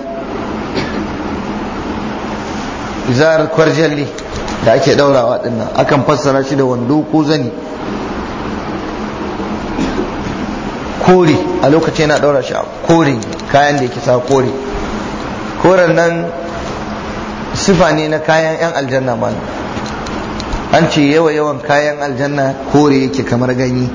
izar kwarjalli da ake daurawa dinnan, akan fassara shi da wando ko zani kore. A lokacin yana daura shi a kore, kayan da yake sa kore. Koren nan sifa ne na kayan yan aljanna man. An ce yawa yawan kayan aljanna kore yake kamar ganye.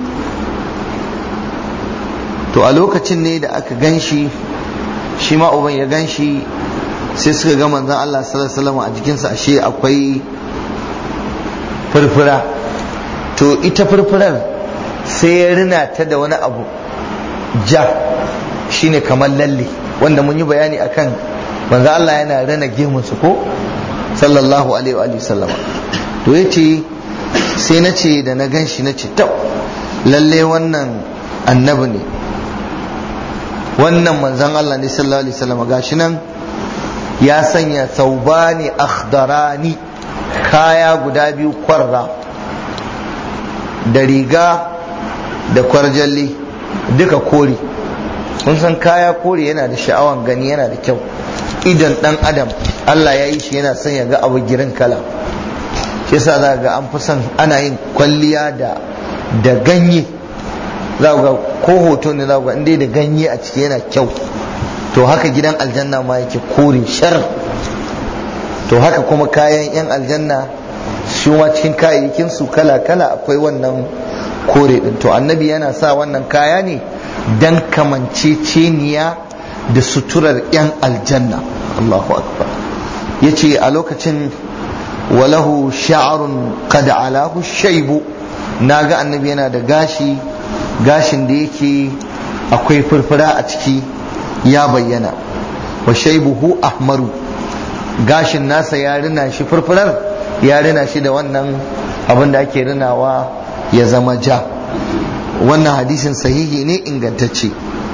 To a lokacin ne da aka ganshi, shi ma uban ya ganshi, sai suka ga manzon Allah sallallahu alaihi wasallam a jikinsa ashe akwai furfura. To ita furfurar sai ya rina ta da wani abu ja, shine kamar lalle, wanda mun yi bayani akan manzo Allah yana rana gemunsa ko sallallahu alaihi wa sallama. To yace sai na ce da na ganshi na ce tab, lalle wannan annabi ne, wannan manzon Allah ne sallallahu alaihi wasallam. Gashi nan ya sanya saubani akhdarani, kaya guda biyu kwarra, da riga da kwarjalli duka kore. Kun san kaya kore yana da sha'awan gani, yana da kyau. Idan dan adam Allah ya yi shi yana son ya ga abu girin kala, shi yasa za ga an fi son ana yin kwalliya da da ganye. Za ga ko hoto ne za ga inda da ganye a ciki yana kyau. To haka gidan aljanna ma yake kore shar. To haka kuma kayan yan aljanna shi ma cikin kayayyakin su kala kala akwai wannan kore din. To annabi yana sa wannan kaya ne dan kamanceceniya da suturar yan aljanna. Allahu akbar. Yace a lokacin walahu sha'run qad alahu shaybu, naga annabi yana da gashi, gashin da yake akwai furfura a ciki ya bayyana. Wa shaybuhu ahmaru, gashin nasa ya rina shi, furfurar ya rina shi da wannan abin da ake rinawa ya zama ja. Wannan hadisin sahihi ne ingantacce.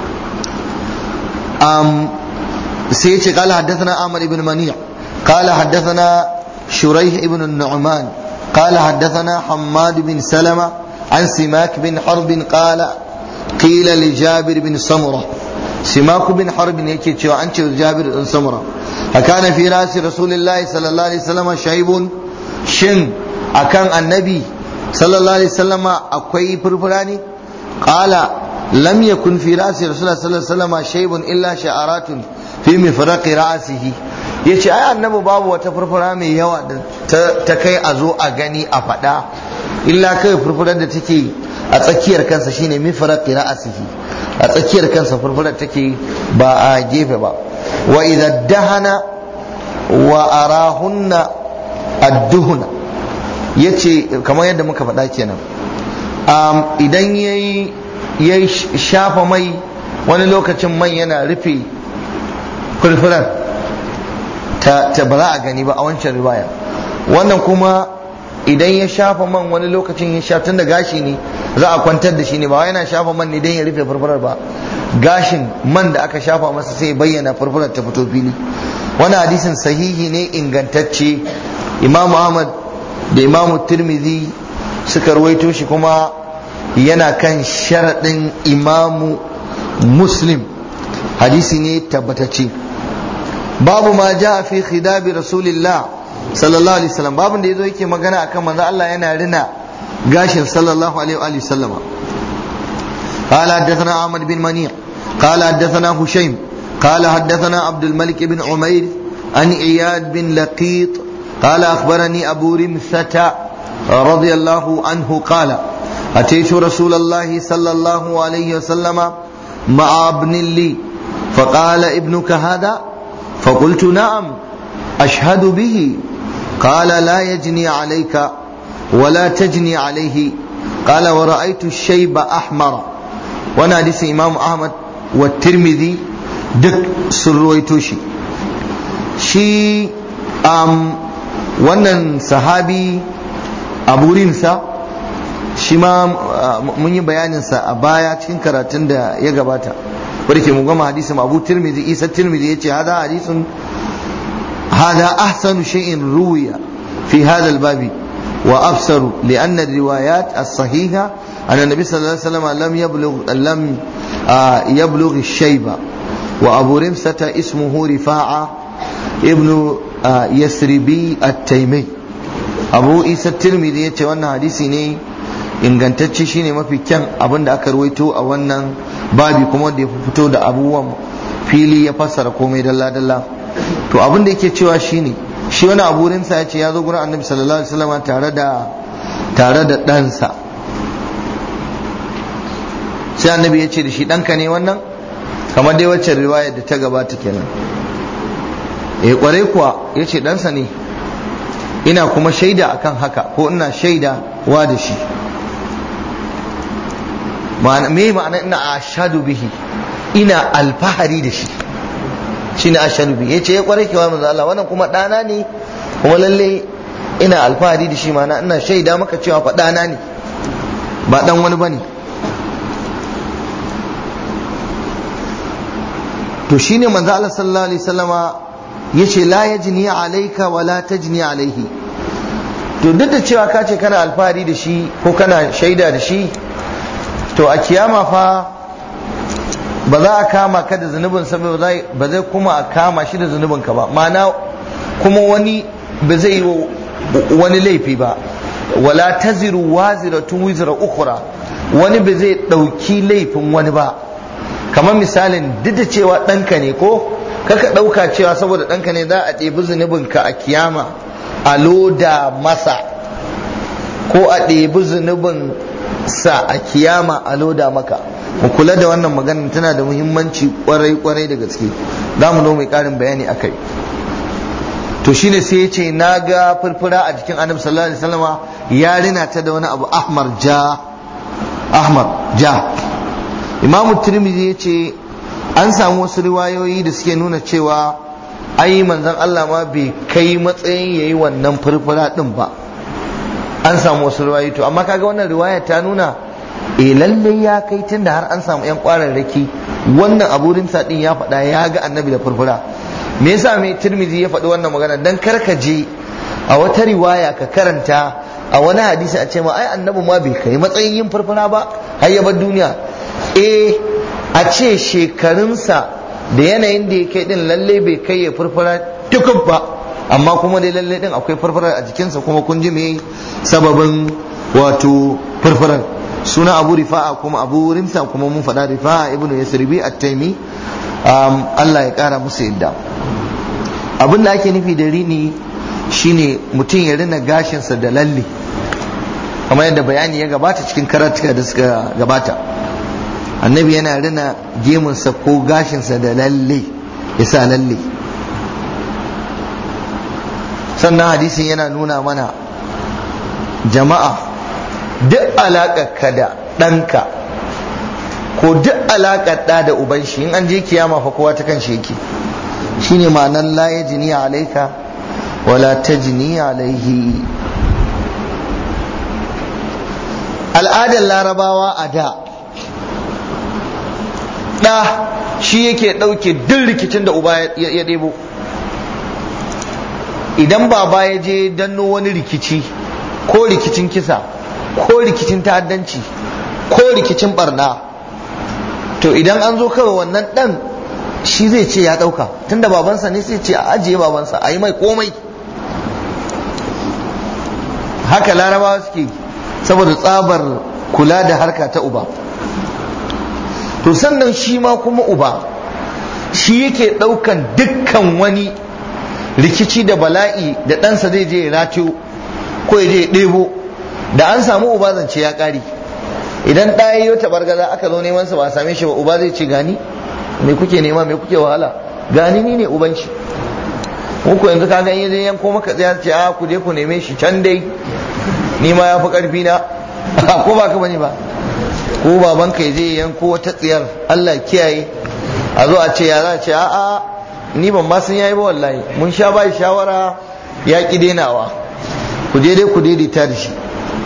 um, sai yace qala haddathana Amr ibn Mani' qala haddathana Shuraih ibn Nu'man qala haddathana Hammad bin Salama an Simak bin Harb qala qila li Jabir bin Samurah. Simak bin Harb yake cewa an ce Jabir bin Samurah, akana fi rasi Rasulullahi sallallahu alaihi wasallam shaybun, shin akan annabi sallallahu alaihi wasallam akwai furfura ne? Qala lam yakun fi rasi Rasulullah sallallahu alaihi wasallam shaybun illa sha'aratun fi mifraqi ra'sihi. Yace ai annabi babu wata furfura mai yawa da ta kai a zo a gani a fada, illa kai furfurar da take a tsakiyar kansa shine mifraqi ra'sihi, a tsakiyar kansa furfurar take ba a gefe ba. Wa idha dahana wa arahunna ad-duhna, yace kamar yadda muka faɗa kenan. Um, idan yayi yayi shafa mai, wani lokacin man yana rufe furfurar ta, ta ba za a gani ba a wancan riwaya. Wannan kuma idan ya shafa man wani lokacin ya shafa, tunda gashi ne za a kwantar da shi ne, ba yana shafa man ne don ya rufe furfurar ba, gashin man da aka shafa masa sai bayyana furfurar ta fito fili. Wannan hadisin sahihi ne ingantacce. Imam Ahmad da Imam Tirmidhi suka ruwaito shi, kuma yana kan sharaɗin Imamu Muslim, hadisi ne tabbatacce. Babu ma ja fi khidabi Rasulillah sallallahu alaihi wasallam, babun da yazo yake magana akan manzo Allah yana rina gashin sallallahu alaihi wa sallama. قال حدثنا عمرو بن منيع قال حدثنا هشيم قال حدثنا عبد الملك بن عمير عن إياد بن لقيط قال أخبرني أبو رمثة رضي الله عنه قال أتيت رسول الله صلى الله عليه وسلم مع ابن لي فقال ابنك هذا؟ فقلت نعم أشهد به. قال لا يجني عليك ولا تجني عليه. قال ورأيت الشيب أحمر. وانا حديث إمام أحمد والترمذي دك سرويتوشي شي أم wannan sahabi Abu Rimsa shi ma mun yi bayaninsa a baya cikin karatun da ya gabata wadda ke mun gama hadisin Abu Tirmidhi Isa Tirmidhi yace hada hadisun hada ahsanu shay'in ruwiya fi hada al-babi wa absaru li'anna ar-riwayat as-sahiha anna an-nabi sallallahu alaihi wasallam lam yablugh lam yablugh ash-shayba wa Abu Rimsa ismuhu Rifa'a ibnu Yasribi at-Taymi. Abu Isa Tirmidhi yace wannan hadisi ne ingantacce, shine mafi kyan abin da aka ruwaito a wannan babi kuma wanda ya fito da abubuwan fili ya fassara komai dalla dalla. To abin da yake cewa shine shi wani Abu Rimsa yace ya zo gurin Annabi sallallahu alaihi wasallam tare da tare da ɗansa. Sai Annabi ya ce da shi ɗanka ne wannan, kamar dai wacce riwayar da ta gabata kenan. Eh kware kuwa yace ɗansa ne, ina kuma shaida akan haka ko ina shaida wa da shi. me ma'ana ina ashadu bihi, ina alfahari da shi, shine ashadu bihi. yace ya kware kewa manzo Allah wannan kuma ɗana ne, kuma lalle ina alfahari da shi, ma'ana ina shaida maka cewa fa ɗana ne ba ɗan wani bane. to shine manzo Allah sallallahu alaihi wasallama yace la yajni alayka wa la tajni alaihi. to duk da cewa ka ce kana alfahari da shi ko kana shaida da shi, to a kiyama fa ba za a kama ka da zunubin sa ba zai kuma a kama shi da zunubin ka ba, ma'ana kuma wani ba zai yi wani laifi ba. wala taziru waziratun wizra ukhra, wani ba zai dauki laifin wani ba. kamar misalin duk da cewa ɗanka ne, ko kaka ɗauka cewa saboda ɗanka ne za a ɗebi zunubinka a kiyama a loda masa, ko a ɗebi zunubin sa a kiyama a loda maka. mu kula da wannan magana, tana da muhimmanci kwarai kwarai da gaske, za mu zo mai ƙarin bayani a kai. to shine sai ya ce na ga furfura a jikin annabi sallallahu alaihi wasallama, ya rina ta da wani abu ahmar ja ahmar ja. imamu tirmidhi ya ce an samu wasu riwayoyi da suke nuna cewa ai manzon Allah ma bai kai matsayin yayi wannan furfura din ba, an samu wasu riwayoyi. to amma kaga wannan riwaya ta nuna eh lalle ya kai, tunda har an samu yan kwararraki. wannan Abu Rimsa din ya faɗa ya ga annabi da furfura. me yasa mai Tirmidhi ya faɗi wannan magana? dan karka je a wata riwaya ka karanta a wani hadisi a ce ma ai annabi ma bai kai matsayin yin furfura ba har ya bar duniya. eh a ce shekarunsa da yanayin da ya kai din lalle bai kai ya furfura tukub ba, amma kuma dai lalle din akwai furfura a jikinsa, kuma kun ji me sababin wato furfurar. suna Abu Rifa'a kuma Abu Rimsa kuma mun faɗa Rifa'a ibnu Yasribi at-Taymi, um, Allah ya ƙara musu yadda. abin da ake nufi da rini shine mutum ya rina gashinsa da lalle, kamar yadda bayani ya gabata cikin karatuka da suka gabata. annabi yana rina gemunsa ko gashinsa da lalle, ya sa lalle. sannan hadisin yana nuna mana jama'a duk alaƙar da ɗanka ko duk alaƙar ɗa da uban shi, in an je kiyama fa kowa ta kan shi yake. shine ma'anar la yajni alayka wala tajni alaihi. al'adar larabawa a da, ɗa shi yake ɗauke duk rikicin da uba ya ɗebo. idan baba ya je danno wani rikici, ko rikicin kisa ko rikicin ta'addanci ko rikicin barna, to idan an zo kawai wannan ɗan shi zai ce ya ɗauka, tunda babansa ne sai ce a ajiye babansa a yi mai komai. haka larabawa suke saboda tsabar kula da harka ta uba. to sannan shi ma kuma uba shi yake ɗaukan dukkan wani rikici da bala'i da ɗansa zai je ya ratiyo ko ya je ya ɗebo. Da an samu uba zance ya ƙari. Idan ɗaya ya taɓargaza aka zo neman sa ba a same shi ba, uba zai ce gani me kuke nema, me kuke wahala, gani ni ne uban shi. Muku yanzu ka ga yanzu yanko maka tsaya ce a ku je ku neme shi can dai, ni ma ya fi ƙarfi na ko ba ka bane ba. Ko babanka ya je yanko wata tsiyar Allah kiyaye, a zo a ce ya za a ce a'a ni ban ma san yayi ba wallahi, mun sha bai shawara ya ki denawa, ku je dai ku daidaita da shi.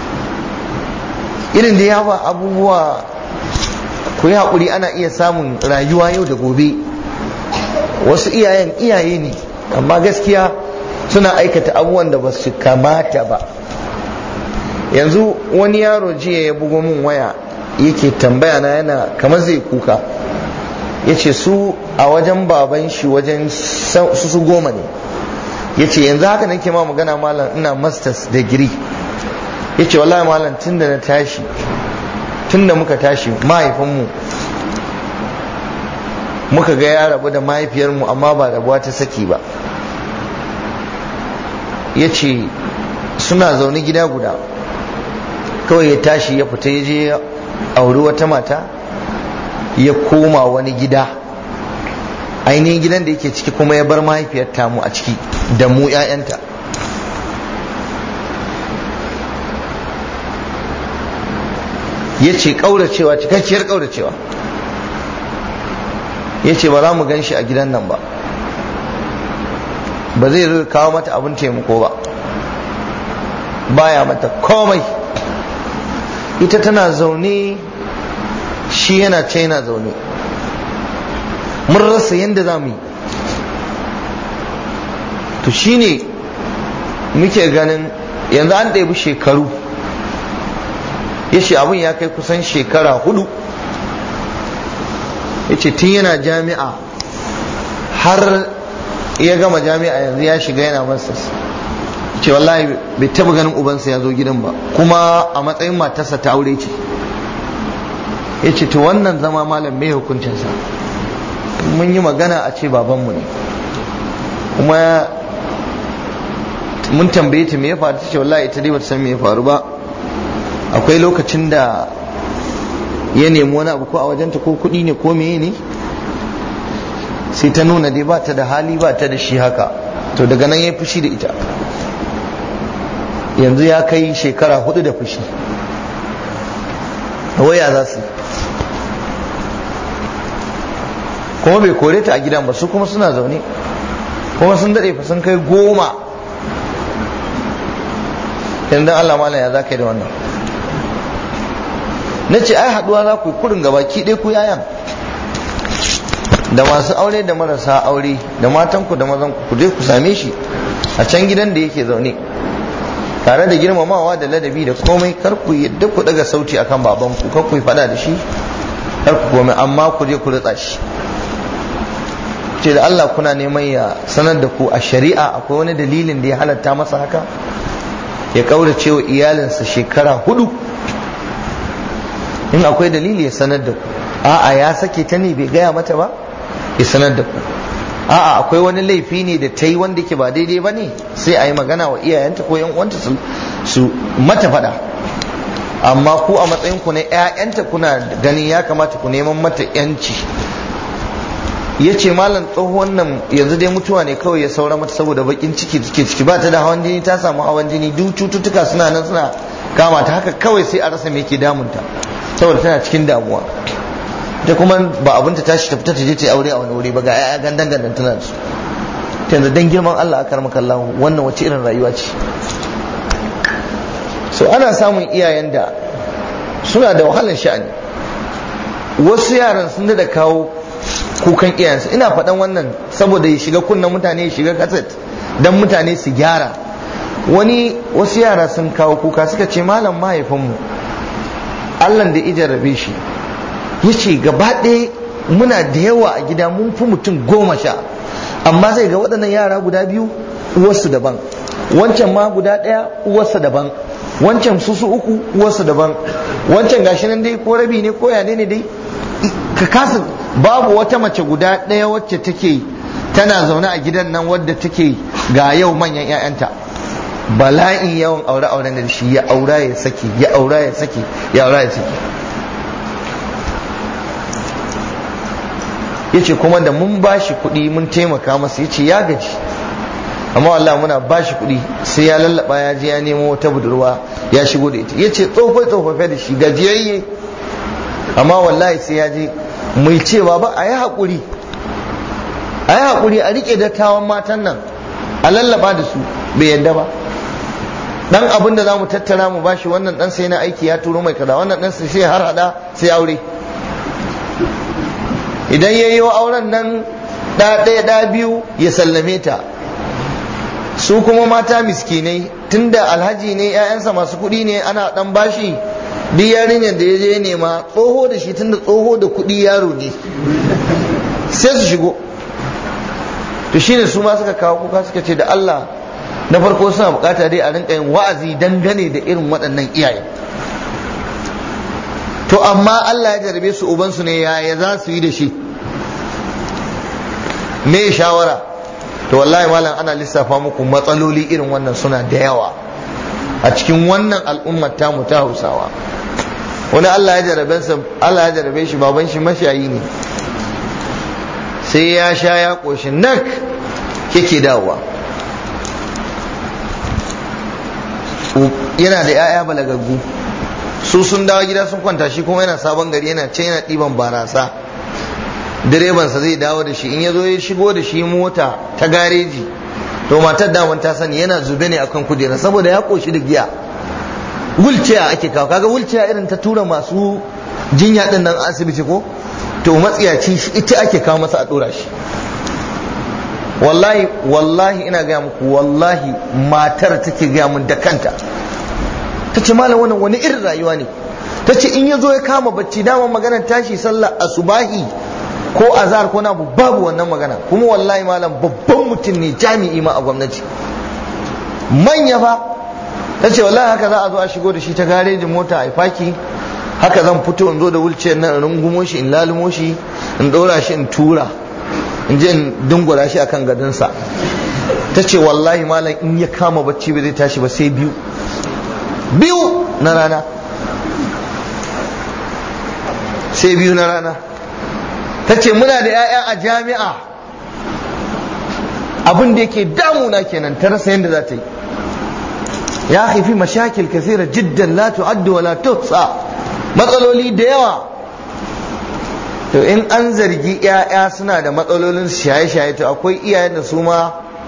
Irin da yawa abubuwa, ku yi haƙuri, ana iya samun rayuwa yau da gobe. Wasu iyayen iyaye ne amma gaskiya suna aikata abubuwan da ba su kamata ba. Yanzu wani yaro jiya ya bugo min waya yake tambaya na, yana kamar zai kuka, ya ce su a wajen baban shi wajen su su goma ne. Ya ce yanzu haka nake ma magana malam ina masters degree. Ya ce wallahi malam tun da na tashi, tun da muka tashi mahaifinmu muka ga ya rabu da mahaifiyarmu amma ba rabuwa ta saki ba. Ya ce suna zaune gida guda, kawai ya tashi ya fita ya je auri wata mata, ya koma wani gida, ainihin gidan da yake ciki kuma ya bar mahaifiyar tamu a ciki da mu 'ya'yanta. Ya ce ƙauracewa, cikakkiyar ƙauracewa. Ya ce ba za mu gan shi a gidan nan ba, ba zai zo kawo mata abin taimako ba, baya mata komai. Ita tana zaune, shi yana ce yana zaune, mun rasa yadda za mu yi. To shi ne muke ganin yanzu an ɗebi shekaru, ya ce abin ya kai kusan shekara hudu. Ya ce tun yana jami'a har ya gama jami'a yanzu ya shiga yana masters. Ce wallahi bai taba ganin ubansa ya zo gidan ba, kuma a matsayin matarsa ta aure ce. Ya ce to wannan zama malam mai hukuncinsa? Mun yi magana a ce babanmu ne, kuma mun tambaye ta me ya faru, ta ce wallahi ita dai bata san me ya faru ba. Akwai lokacin da ya nemi wani abu ko a wajenta ko kuɗi ne ko meye ne, sai ta nuna dai ba ta da hali, ba ta da shi haka. To daga nan ya fushi da ita. Yanzu ya kai shekara hudu da fushi. Waya za su kuma bai kore ta a gidan ba, su kuma suna zaune, kuma sun daɗe fa sun kai goma. yanzu Allah malam ya za ka yi da wannan? Na ce ai haduwa za ku yi kurin gabaki ɗaya ku yayan, da masu aure da marasa aure, da matanku da mazanku, ku je ku same shi a can gidan da yake zaune, tare da girmamawa da ladabi da komai. Kar ku yadda ku daga sauti akan babanku, kar ku yi fada da shi, kar ku komai, amma ku je ku ritsa shi. Ce da Allah kuna neman ya sanar da ku a shari'a akwai wani dalilin da ya halatta masa haka, ya kaurace wa iyalinsa shekara hudu. In akwai dalili ya sanar da ku. A'a ya sake ta ne bai gaya mata ba, ya sanar da ku. A'a akwai wani laifi ne da ta yi wanda ke ba daidai ba ne, sai a yi magana wa iyayenta ko yan uwanta su, su mata fada. Amma ku a matsayin ku na ƴaƴanta kuna ganin ya kamata ku neman mata yanci. Ya ce malam tsohon nan yanzu dai mutuwa ne kawai ya saura mata saboda bakin ciki take ciki, ba ta da hawan jini, ta samu hawan jini, duk cututtuka suna nan suna kama ta, haka kawai sai a rasa me ke damunta saboda tana cikin damuwa. Ta kuma ba abinta tashi ta fita ta je ta aure a wani wuri ba, ga ƴaƴa gandan gandan tana da su. Ta yanzu dan girman Allah aka maka Allah, wannan wace irin rayuwa ce? So ana samun iyayen da suna da wahalar sha'ani. Wasu yaran sun da kawo kukan iyayensu. Ina faɗan wannan saboda ya shiga kunnen mutane, ya shiga kaset dan mutane su gyara. Wani wasu yara sun kawo kuka suka ce malam mahaifinmu Allah da ya jarrabe shi, yace gaba ɗaya muna da yawa a gida, mun fi mutum goma sha, amma zai ga waɗannan yara guda biyu uwarsu daban, wancan ma guda ɗaya uwarsa daban, wancan su su uku uwarsu daban, wancan gashi nan dai ko rabi ne ko yane ne dai, ka kasa, babu wata mace guda ɗaya wacce take tana zaune a gidan nan wadda take ga yau manyan 'ya'yanta bala'in yawan aure auren da shi ya aura ya saki ya aura ya saki ya aura ya saki. yace kuma da mun bashi kuɗi mun taimaka masa yace ya gaji, amma wallahi muna bashi kuɗi sai ya lallaba ya je ya nemo wata budurwa ya shigo da ita. yace tsofai tsofafai da shi gajiyayye, amma wallahi sai ya je mai cewa ba a yi haƙuri a yi haƙuri a riƙe dattawan matan nan a lallaba da su, bai yadda ba. dan abin da za mu tattara mu bashi, wannan dan sai na aiki ya turo mai kaza, wannan dan sai har hada sai aure. idan ya yi wa auren nan ɗa ɗaya ɗa biyu ya sallame ta. su kuma mata miskinai tunda alhaji ne 'ya'yansa masu kuɗi ne ana dan bashi, duk yarinyar da ya je nema tsoho da shi tunda tsoho da kuɗi yaro ne sai su shigo. to shine su ma suka kawo kuka suka ce da Allah na farko suna bukata dai a rinka yin wa'azi dangane da irin waɗannan iyaye. to amma Allah ya jarabe su ubansu ne, yaya za su yi da shi, me shawara? to wallahi malam ana lissafa muku matsaloli irin wannan suna da yawa a cikin wannan al'ummar tamu ta Hausawa. wani Allah ya jarabe sa, Allah ya jarabe shi baban shi mashayi ne, sai ya sha ya koshi nak yake dawowa. yana da 'ya'ya balagaggu, su sun dawo gida sun kwanta, shi kuma yana sabon gari yana can yana ɗiban barasa. direbansa zai dawo da shi, in ya zo ya shigo da shi mota ta gareji, to matar daman ta sani yana zube ne akan kujera saboda ya koshi da giya. wulciya ake kawo, kaga wulciya irin ta tura masu jinya din nan asibiti ko, to matsiyaci shi ita ake kawo masa a dora shi. wallahi wallahi ina gaya muku, wallahi matar take gaya mun da kanta, ta ce malam wannan wani irin rayuwa ne. ta ce in ya zo ya kama bacci, dama maganar tashi sallah asubahi ko azhar ko na babu wannan magana. kuma wallahi malam babban mutum ne, jami'i ma a gwamnati, manya fa. ta ce wallahi haka za a zo a shigo da shi ta garejin mota a faki, haka zan fito in zo da wulciyar nan in rungumo shi in lalumo shi in ɗora shi in tura in je in dungura shi akan gadonsa. ta ce wallahi malam in ya kama bacci ba zai tashi ba sai biyu biyu na rana, sai biyu na rana. ta ce muna da 'ya'ya a jami'a, abin da yake damuna kenan, ta rasa yadda za ta yi. ya haifi mashakil kasira jiddan la tu'addu wa la tuhsa, matsaloli da yawa. to in an zargi 'ya'ya suna da matsalolin shaye-shaye, to akwai iyayen da su ma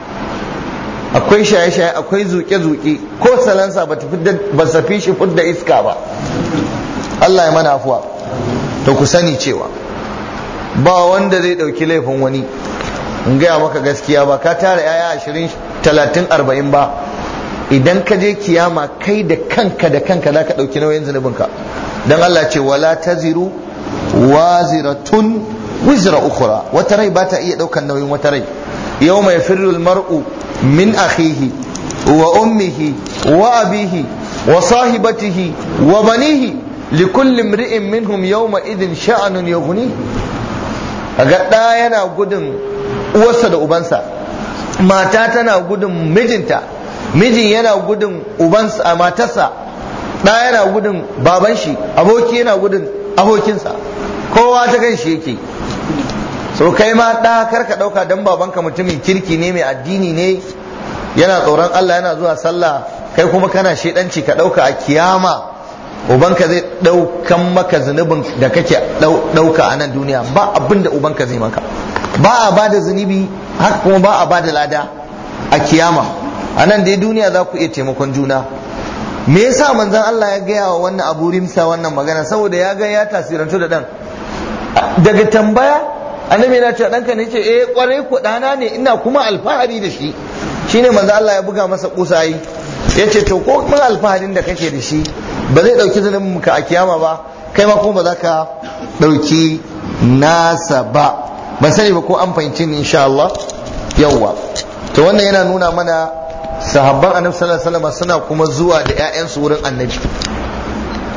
akwai shaye-shaye, akwai zuke-zuke, ko salansa ba ta fi shi fudda iska ba. Allah ya mana afuwa. to ku sani cewa ba wanda zai dauki laifin wani, in gaya maka gaskiya, ba ka tara 'ya'ya ashirin talatin arba'in ba, idan ka je kiyama kai da kanka da kanka za ka dauki nauyin zunubinka. dan Allah ce wala taziru waziratun wizra ukhra, wata rai ba ta iya daukan nauyin wata rai. yawma yafirru almar'u min akhihi wa ummihi wa abihi wa sahibatihi wa banihi likulli imri'in minhum yawma idhin sha'anun yughni. kaga da yana gudun uwarsa da ubansa, mata tana gudun mijinta, miji yana gudun ubansa a matarsa, da yana gudun baban shi, aboki yana gudun abokinsa, kowa ta kan shi yake. so kai ma da karka dauka dan babanka mutumin kirki ne mai addini ne yana tsoron Allah yana zuwa sallah, kai kuma kana shedanci ka dauka a kiyama ubanka zai daukan maka zunubin da kake dauka a nan duniya. ba abin da ubanka zai maka, ba a bada zunubi haka kuma ba a bada lada a kiyama. a nan dai duniya za ku iya taimakon juna. me yasa manzon Allah ya gaya wa wannan Abu Rimsa wannan magana? saboda ya ga ya tasirantu da dan. daga tambaya annabi yana cewa danka ne, ce eh kwarai ku dana ne, ina kuma alfahari da shi. shine manzon Allah ya buga masa kusayi, yace to ko mun alfaharin da kake da shi ba zai dauki zunubin ka a kiyama ba, kai ma kuma ba za ka dauki nasa ba. ban sani ba ko an fahimci ni insha Allah. yawwa to wannan yana nuna mana sahabban annabi sallallahu alaihi wasallam suna kuma zuwa da ƴaƴansu wurin annabi,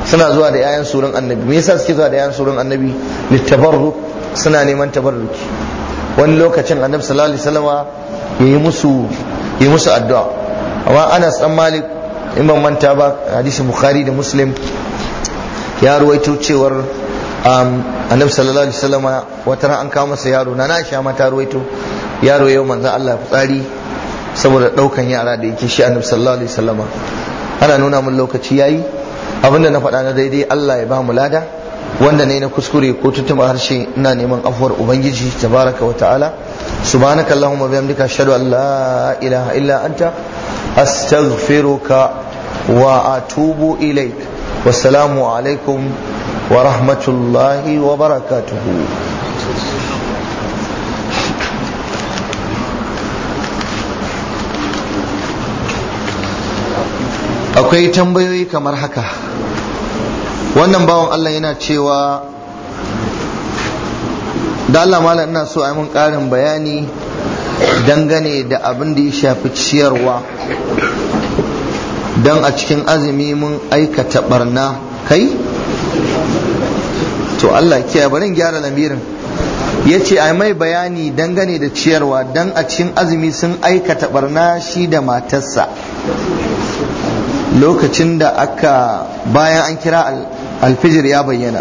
suna zuwa da 'ya'yan surun annabi. Me yasa suke zuwa da 'ya'yan surun annabi? Littabarruk, suna neman tabarruki. wani lokacin annabi sallallahu alaihi wasallama yayi musu yi musu addu'a. amma Anas dan Malik in ban manta ba, hadisi Bukhari da Muslim ya ruwaito cewar um, annabi sallallahu alaihi wasallama wata ran an kawo masa yaro, na Aisha ma ta ruwaito yaro yau manzon Allah fitsari saboda daukan yara da yake shi annabi sallallahu alaihi wasallama. ana nuna mun lokaci yayi, abinda na faɗa na daidai Allah ya ba mu lada, wanda ne na kuskure ko tutuma harshe ina neman afuwar ubangiji tabaraka wa ta'ala. subhanaka allahumma bihamdika ashhadu an la ilaha illa anta astaghfiruka wa atubu ilaik. wassalamu alaikum wa rahmatullahi wa barakatuhu. akwai tambayoyi kamar haka. wannan bawan Allah yana cewa da Allah malam ina so a yi mun ƙarin bayani dangane da abin da ya shafi ciyarwa, don a cikin azumi mun aikata barna. Kai to Allah kiyaye, bari in gyara lamirin. ya ce a mai bayani dangane da ciyarwa don a cikin azumi sun aikata barna shi da matarsa lokacin da aka bayan an kira alfijir ya bayyana.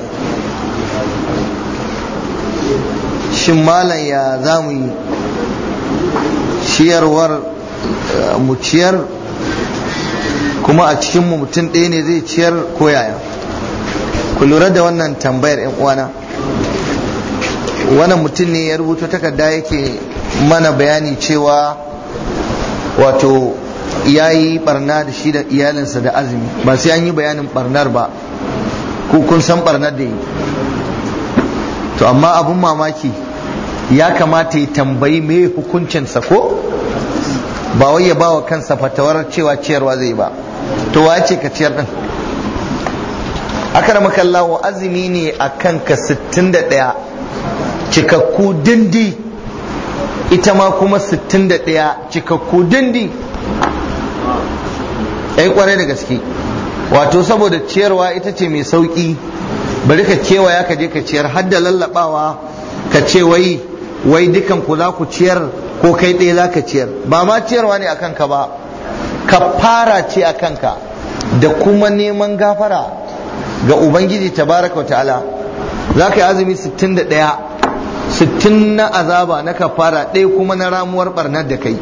shin malam ya za mu yi ciyarwar mu ciyar kuma a cikinmu mutum ɗaya ne zai ciyar ko yaya? ku lura da wannan tambayar yan uwana. wannan mutum ne ya rubuta takarda yake mana bayani cewa wato ya yi barna da shi da iyalinsa da azumi. ba sai an yi bayanin barnar ba, ku kun san barnar da yi. to amma abun mamaki ya kamata ya tambayi me hukuncinsa ko ba wai ya ba wa kansa fatawar cewa ciyarwa zai ba. to wa ce ka ciyar din? akramaka Allah, azumi ne a kanka sittin da ɗaya cikakku dindi, ita ma kuma sittin da ɗaya cikakku dindi. ai kwarai da gaske, wato saboda ciyarwa ita ce mai sauki, bari ka kewaya ka je ka ciyar, har da lallabawa ka ce wai wai dukan ku za ku ciyar ko kai ɗaya za ka ciyar. ba ma ciyarwa ne a kanka ba, kafara ce a kanka da kuma neman gafara ga ubangiji tabaraka wa ta'ala. za ka yi azumi sittin da ɗaya, sittin na azaba na kafara, ɗaya kuma na ramuwar barnar da kai.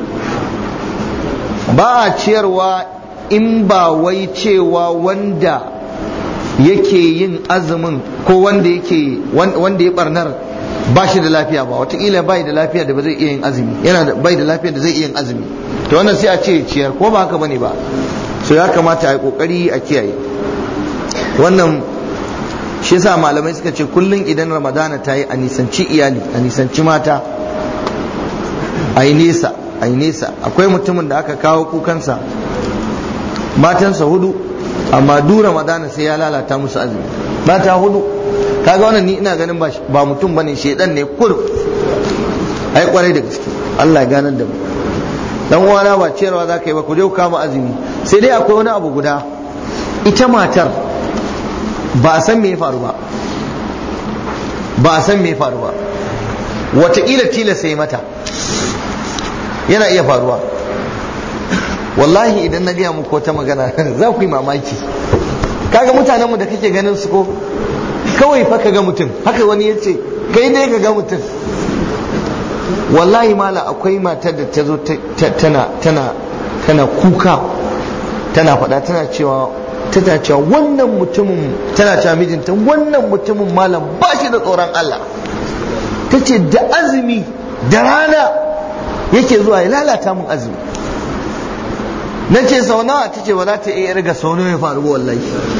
ba a ciyarwa in ba wai cewa wanda yake yin azumin ko wanda yake wanda ya barnar ba shi da lafiya ba, wataƙila bai da lafiya da ba zai iya yin azumi, yana da bai da lafiya da zai iya yin azumi, to wannan sai a ce ciyar, ko ba haka bane ba. so ya kamata a yi kokari a kiyaye wannan. shi yasa malamai suka ce kullum idan ramadana ta yi a nisanci iyali, a nisanci mata, a yi nesa a yi nesa. akwai mutumin da aka kawo kukansa matansa hudu, amma du ramadana sai ya lalata musu azumi, mata hudu. kaga wannan ni ina ganin ba mutum bane, shedan ne kur. ai kwarai da gaske, Allah ya ganar da mu. dan uwana ba ciyarwa za ka yi ba, ku je ku kama azumi. sai dai akwai wani abu guda, ita matar ba a san me ya faru ba, ba a san me ya faru ba, wataƙila tilasta yi mata, yana iya faruwa. wallahi idan na gaya muku wata magana za ku yi mamaki. kaga mutanenmu da kake ganin su ko kawai fa ka ga mutum haka, wani ya ce kai dai ka ga mutum. wallahi mala akwai matar da ta zo tana tana tana kuka, tana faɗa, tana cewa tana cewa wannan mutumin, tana cewa mijinta wannan mutumin malam ba shi da tsoron Allah. ta ce da azumi da rana yake zuwa ya lalata mun azumi. na ce sau nawa? ta ce ba za ta iya riga sau nawa ya faru ba wallahi.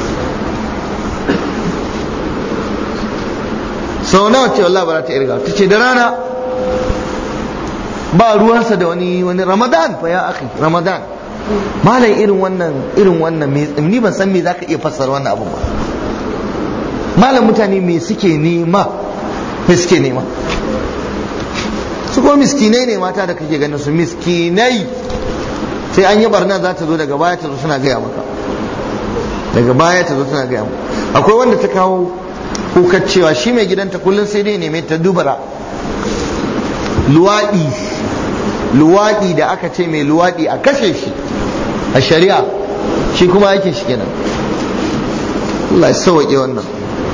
sau nawa ce wallahi ba za ta iya riga. ta ce da rana, ba ruwansa da wani wani ramadan fa ya akhi, ramadan. malam irin wannan irin wannan ni ban san me zaka iya fassara wannan abu ba. malam mutane me suke nema, me suke nema? su ko miskinai ne mata da kake ganin su miskinai. sai an yi barna za ta zo daga baya ta zo suna gaya maka. daga baya ta zo tana gaya mu. Akwai wanda ta kawo kukar cewa shi mai gidanta kullum sai dai neme ta dubara. Luwaɗi luwaɗi da aka ce mai luwaɗi a kashe shi a shari'a, shi kuma aikin shi kenan. Allah ya sauwaƙe wannan.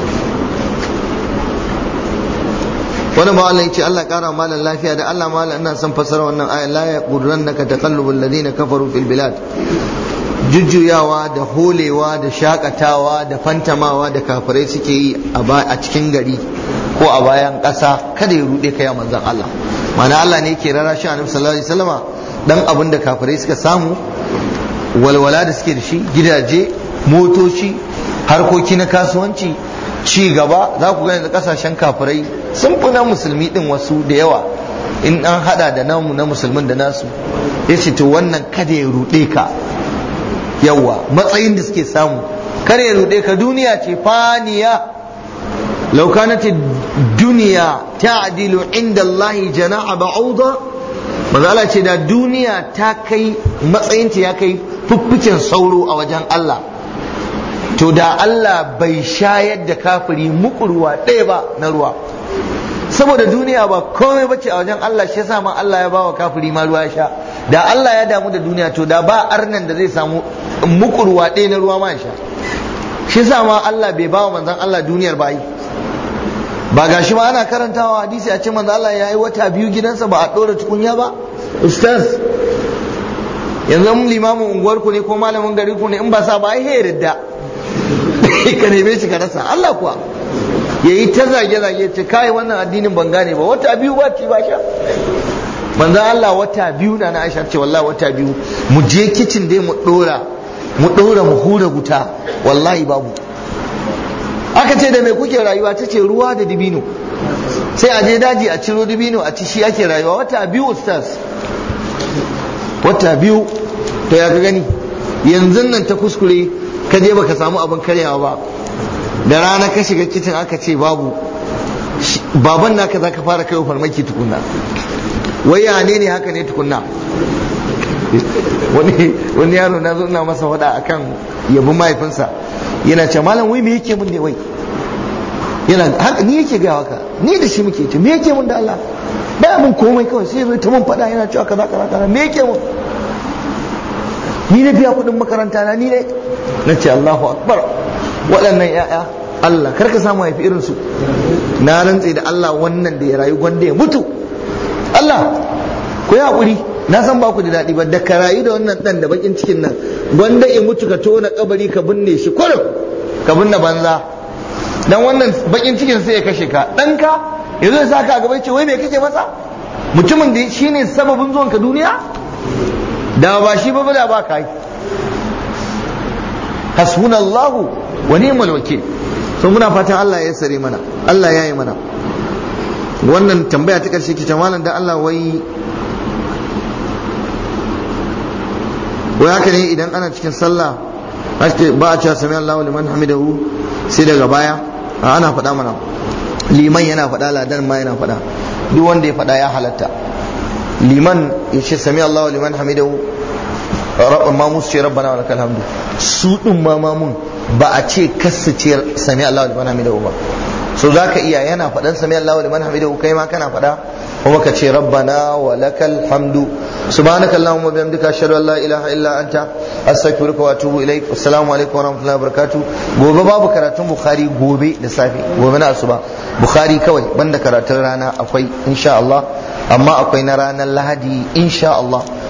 wani ba Allah ya ce Allah ƙara malan lafiya da Allah malan ina son fasara wannan aya la yaqurrannaka taqallubul ladina kafaru fil bilad. Jujjuyawa da holewa da shakatawa da fantamawa da kafirai suke yi a cikin gari ko a bayan ƙasa kada ya ruɗe ka ya manzon Allah. Mana Allah ne yake rara shi annabi sallallahu alaihi wasallama dan abin da kafirai suka samu, walwala da suke da shi, gidaje, motoci, harkoki na kasuwanci, ci gaba. Za ku gani da kasashen kafirai sun fi na musulmi din wasu da yawa in an hada da namu na musulmin da nasu. Yace to wannan kada ya ruɗe ka, yawa matsayin da suke samu kada ya ruɗe ka. Duniya ce faniya. لو كانت الدنيا تعدل عند الله جناح بعوضة mazala ce da duniya ta kai matsayinta ya kai fuffucin sauro a wajen Allah, to da Allah bai shayar da kafiri mukurwa ɗaya ba na ruwa. Saboda duniya ba komai bace a wajen Allah, shi yasa ma Allah ya bawa kafiri ma ruwa ya sha. Da Allah ya damu da duniya to da ba arnan da zai samu mukurwa ɗaya na ruwa ma ya sha. Shi yasa ma Allah bai bawa manzon Allah duniyar ba yi. Ba gashi ba ana karantawa hadisi a ce manzo Allah ya yi wata biyu gidansa ba a ɗora tukunya ba. Ustaz, yanzu mun limamin unguwar ku ne ko malamin gari ku ne in ba sa ba ai yarda ka neme shi ka rasa. Allah kuwa yayi ta zage zage ce kai wannan addinin ban gane ba, wata biyu ba ci ba sha. Manzo Allah wata biyu na na Aisha ce wallahi wata biyu mu je kitchen dai mu ɗora mu ɗora mu hura wuta wallahi babu. Aka ce da mai kuke rayuwa, ta ce ruwa da dibino, sai a je daji a ciro dibino a ci, shi ake rayuwa. Wata biyu ustaz, wata biyu. To ya ka gani yanzu nan ta kuskure ka je baka samu abin karyawa ba, da rana ka shiga kicin aka ce babu, baban naka za ka fara kaiwa farmaki tukunna. Wai ya ne ne haka ne tukunna. wani yaro na zo ina masa wada akan yabin mahaifinsa, yana ce malam wai me yake mun ne wai, yana haka ni yake gaya haka, ni da shi muke ce me yake mun da Allah baya mun komai, kawai sai zai ta mun fada yana cewa kaza kaza kaza me yake mun, ni na biya kudin makaranta na ni ne. Na ce Allahu akbar, waɗannan ya'ya Allah karka samu haifi irin su. Na rantse da Allah wannan da ya rayu gwanda ya mutu. Allah ku yi hakuri, na san ba ku da daɗi ba da ka rayu da wannan ɗan da bakin cikin nan, gwanda ya mutu ka tona kabari ka binne shi kurum ka binne banza. Dan wannan bakin cikin sai ya kashe ka. ɗanka yanzu ya saka a gaba ce wai me kake masa, mutumin da shi ne sababin zuwan ka duniya, da ba shi ba da ba ka yi. Hasbunallahu wa ni'mal wakil. So muna fatan Allah ya sare mana, Allah ya yi mana. Wannan tambaya ta karshe ke malam da Allah wai wai haka ne idan ana cikin sallah ba a cewa sami Allahu liman hamidahu sai daga baya ana faɗa mana, liman yana faɗa, ladan ma yana faɗa, duk wanda ya faɗa ya halatta. Liman ya ce sami Allahu liman hamidahu, ma musu ce rabbana wa lakal hamdu, su din ma mamun ba a ce kasu ce sami Allahu liman hamidahu ba. So zaka iya yana faɗan sami Allahu liman hamidahu kai ma kana faɗa, kuma ka ce rabbana wa lakal hamdu, subhanaka allahumma wa bihamdika ashhadu an la ilaha illa anta astaghfiruka wa atubu ilaik. Assalamu alaikum wa rahmatullahi wa barakatuh. Gobe babu karatun Bukhari, gobe da safe, gobe na asuba Bukhari kawai, banda karatun rana akwai insha Allah, amma akwai na ranar Lahadi insha Allah.